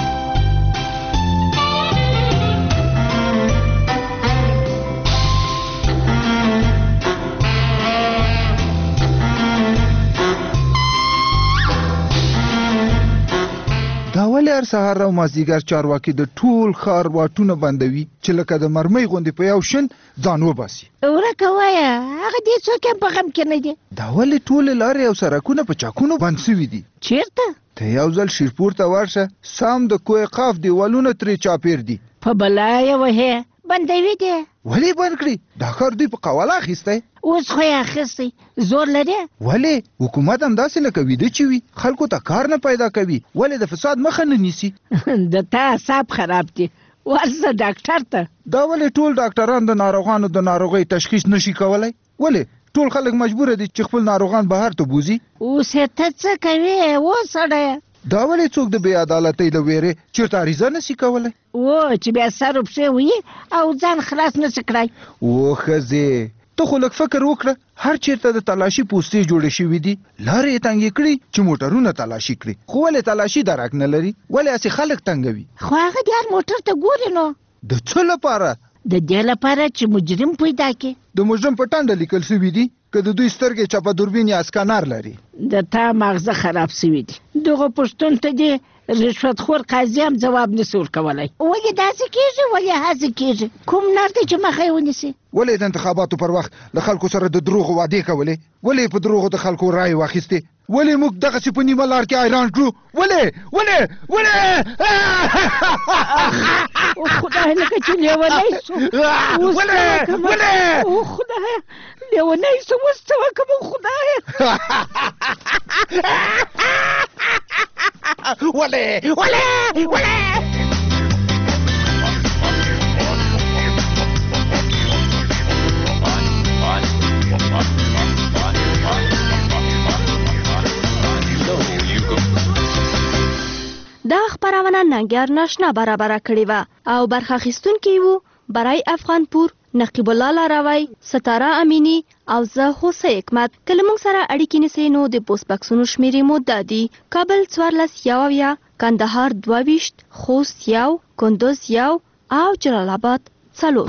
S8: دا ولې هر سهار او مازدیګر چارواکي د ټول ښار واټونه بندوي چې لکه د مرمۍ غوندې په یو شن ځان وباسي؟
S9: ورکه وایه هغه دې څوک هم په غم کې نه دي.
S8: دا ولې ټولې لارې او سړکونه په چاکونو بند سوي دي؟
S9: چیرته؟
S8: ته یو ځل شیرپور ته ورشه، سم د کوه قاف دیوالونه ترې چاپېر دي.
S9: په بلا یې وهې بندوي دي.
S8: ولې بند کړي؟ دا کار دوی په قواله اخیستی.
S9: اوس خو یې اخیستی زور لري.
S8: ولې حکومت همداسې لکه ویده چې وي خلکو ته کار نه پیدا کوي؟ ولې د فساد مخه نه نیسي؟
S9: د تا اعصاب خراب دي، ورځه ډاکټر ته.
S8: دا ولې ټول ډاکټران د ناروغانو د ناروغۍ تشخیص نشي کولی؟ ولې ټول خلک مجبور دي چې خپل ناروغان بهر ته بوزي؟
S9: اوس ته څه کوې و سړیه؟
S8: دا ولې څوک د بې عدالتۍ له ویرې چېرته عریضه نسي کولی؟
S9: و چې بیا سر و پښې وي او ځان خلاص نسي کړی.
S8: و ښځې ته خو لږ فکر وکړه، هر چېرته د تلاشي پوستې جوړې شوي دي، لارې یې تنګې کړي چې موټرونه تلاشي کړي. خو ولې تلاشي درک نه لري؟ ولې هسې خلک تنګوي؟
S9: خو هغه د هر موټر ته ګوري نو.
S8: د څه لپاره؟
S9: د دې لپاره چې مجرم پیدا کړي.
S8: د مجرم په ټنډه لیکل سوي دي که د دوی سترګې چپه دوربین یا اسکانر لري.
S9: د تا مغزه خراب سوي دي. دغه پښتون ته دې رشوت خور قاضي هم ځواب نسي ورکولی. ولې داسې کېږي؟ ولې هسې کېږي؟ کوم نر دی چې مخه یې ونیسي؟
S8: ولې د انتخاباتو پر وخت له خلکو سره د دروغو وعدې کولې؟ ولې په دروغو د خلکو رایې واخیستې؟ ولې موږ دغسې په نیمه لار کې حیران کړو؟ ولې ولې ولې
S9: خدای لکه چې لیونی سو.
S8: ولې ولې
S9: خدای لیونی سو، اوس څه وکړم خدایه؟
S8: ولې ولې ولې
S12: دا خبرونه ننګر ناشنا برابر کړې و او برخه اخیستونکي وو برای افغان پور، نقیب الله لاروی، ستاره امینی او زه هوسه حکمت. کله موږ سره اړیکې نیسئ نو د پوسټ بکسونو شمیرې مو دا دي: کابل څوارلس یو اویا، کندهار دوه ویشت، خوست یو، کندوز یو او جلال آباد څلور.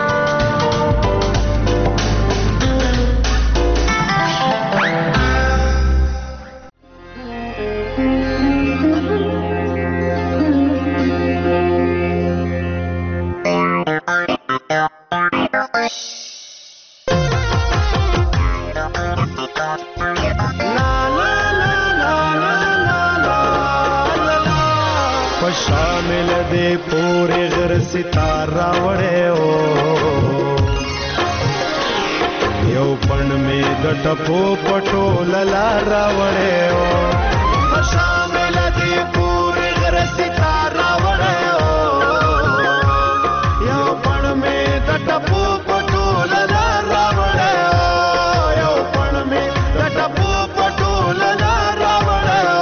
S11: شامل دے پورے غر ستارہ وڑے ہو یو پن میں دٹپو پٹو للارا وڑے ہو شامل دے پورے غر ستارہ وڑے ہو یو پن میں دٹپو پٹو للارا وڑے ہو یو پن میں دٹپو پٹو للارا وڑے ہو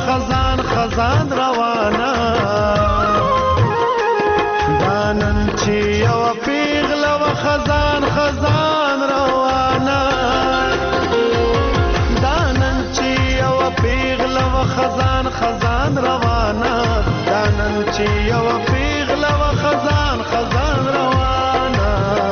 S11: خزان خزان روانه دانن چې یو پیغله و خزان خزان روانه دانن چې یو پیغله و خزان خزان روانه دانن چې یو پیغله و خزان خزان روانه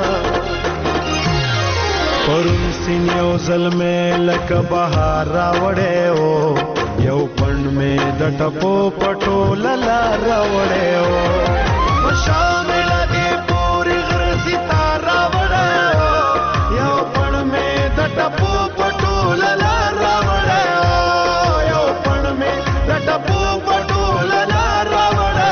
S11: پرون سین یو ظلمه لکه بهار راوړې او یو پڼ مې د ټپو پټو للا راوړې او شامل دې پوری غر ستاره راوړې او یو پڼ مې د ټپو پټو للا راوړې او یو پڼ مې د ټپو پټو للا راوړې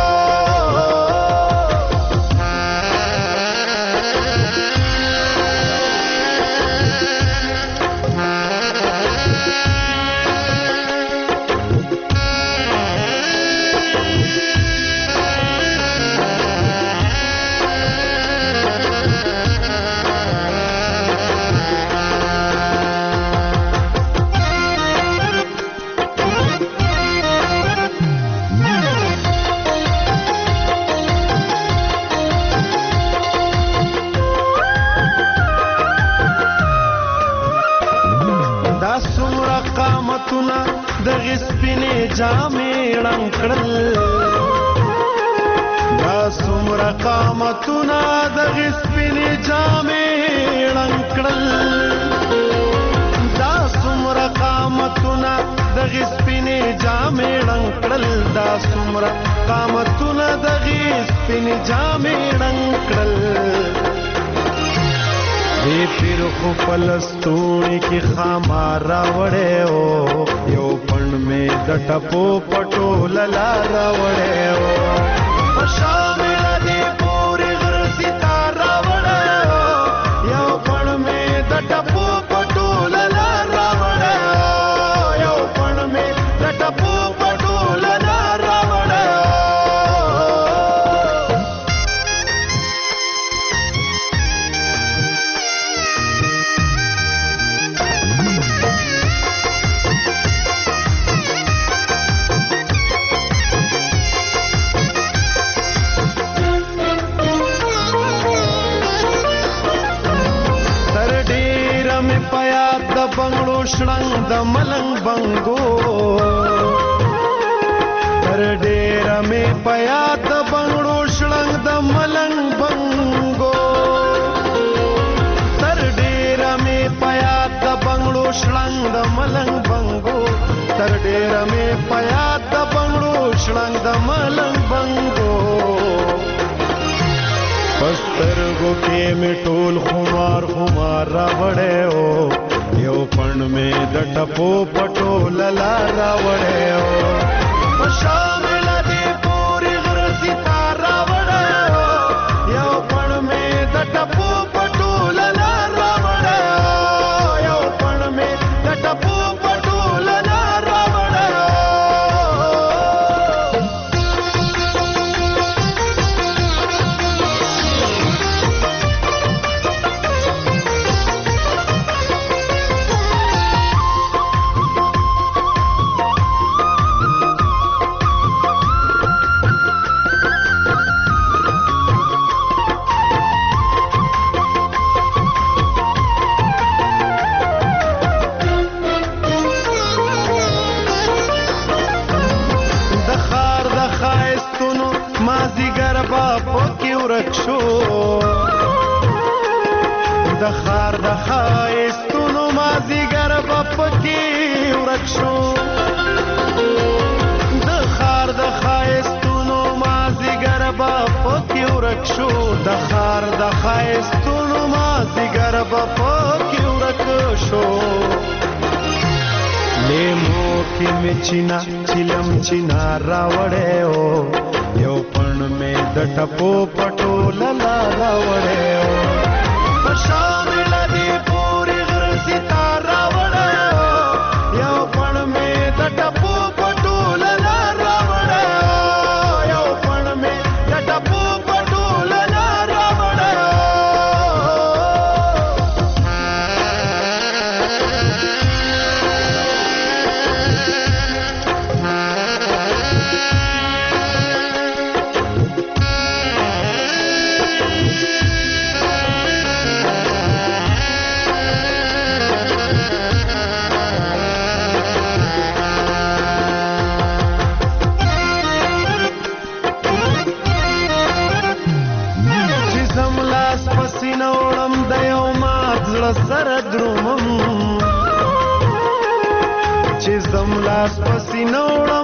S11: دغه سپینې جامې رنګ کړل دا څومره قامتونه دغه سپینې جامې رنګ کړل دا څومره قامتونه دغه سپینې جامې رنګ کړل دا څومره قامتونه دغه سپینې جامې رنګ کړل دې پیر خو فلسطونی کې خامار راوړې او یو پڼ مې د ټپو پټو للا راوړې او شامل دې پوری غر ستاره راوړې او یو پڼ مې د ټپو پټو للا راوړې او یو پڼ مې د ټپو پټو للا راوړې بنگړو شړنګ د ملنګ بنګو تر ډېر مې پیا د بنگړو شړنګ د ملنګ بنګو تر ډېر مې پیا د بنگړو شړنګ د ملنګ بنګو تر ډېر مې پیا د بنگړو شړنګ د ملنګ بنګو پسترګو کې مې ټول خمار خمار راوړې او یو پڼ مې د ټپو پټو للا راوړې او شامل دې پوری غر ستاره راوړې او یو پڼ مې د ټپو پټو للا راوړې او یو پڼ مې د ټپو پټو للا راوړې د خار د خایستونو مازیګر به پکې ورک شو د خار د خایستونو مازیګر به پکې ورک شو د خار د خایستونو مازیګر به پکې ورک شو لیمو کې مې چینا چلم چینا راوړې او یو پڼ مې د ټپو پټو للا راوړې او شامل دې پوری غر ستاره راوړې او یو پڼ مې د ټپو پټو للا راوړې او یو پڼ مې د ټپو پټو للا راوړې لاس پسینه وړم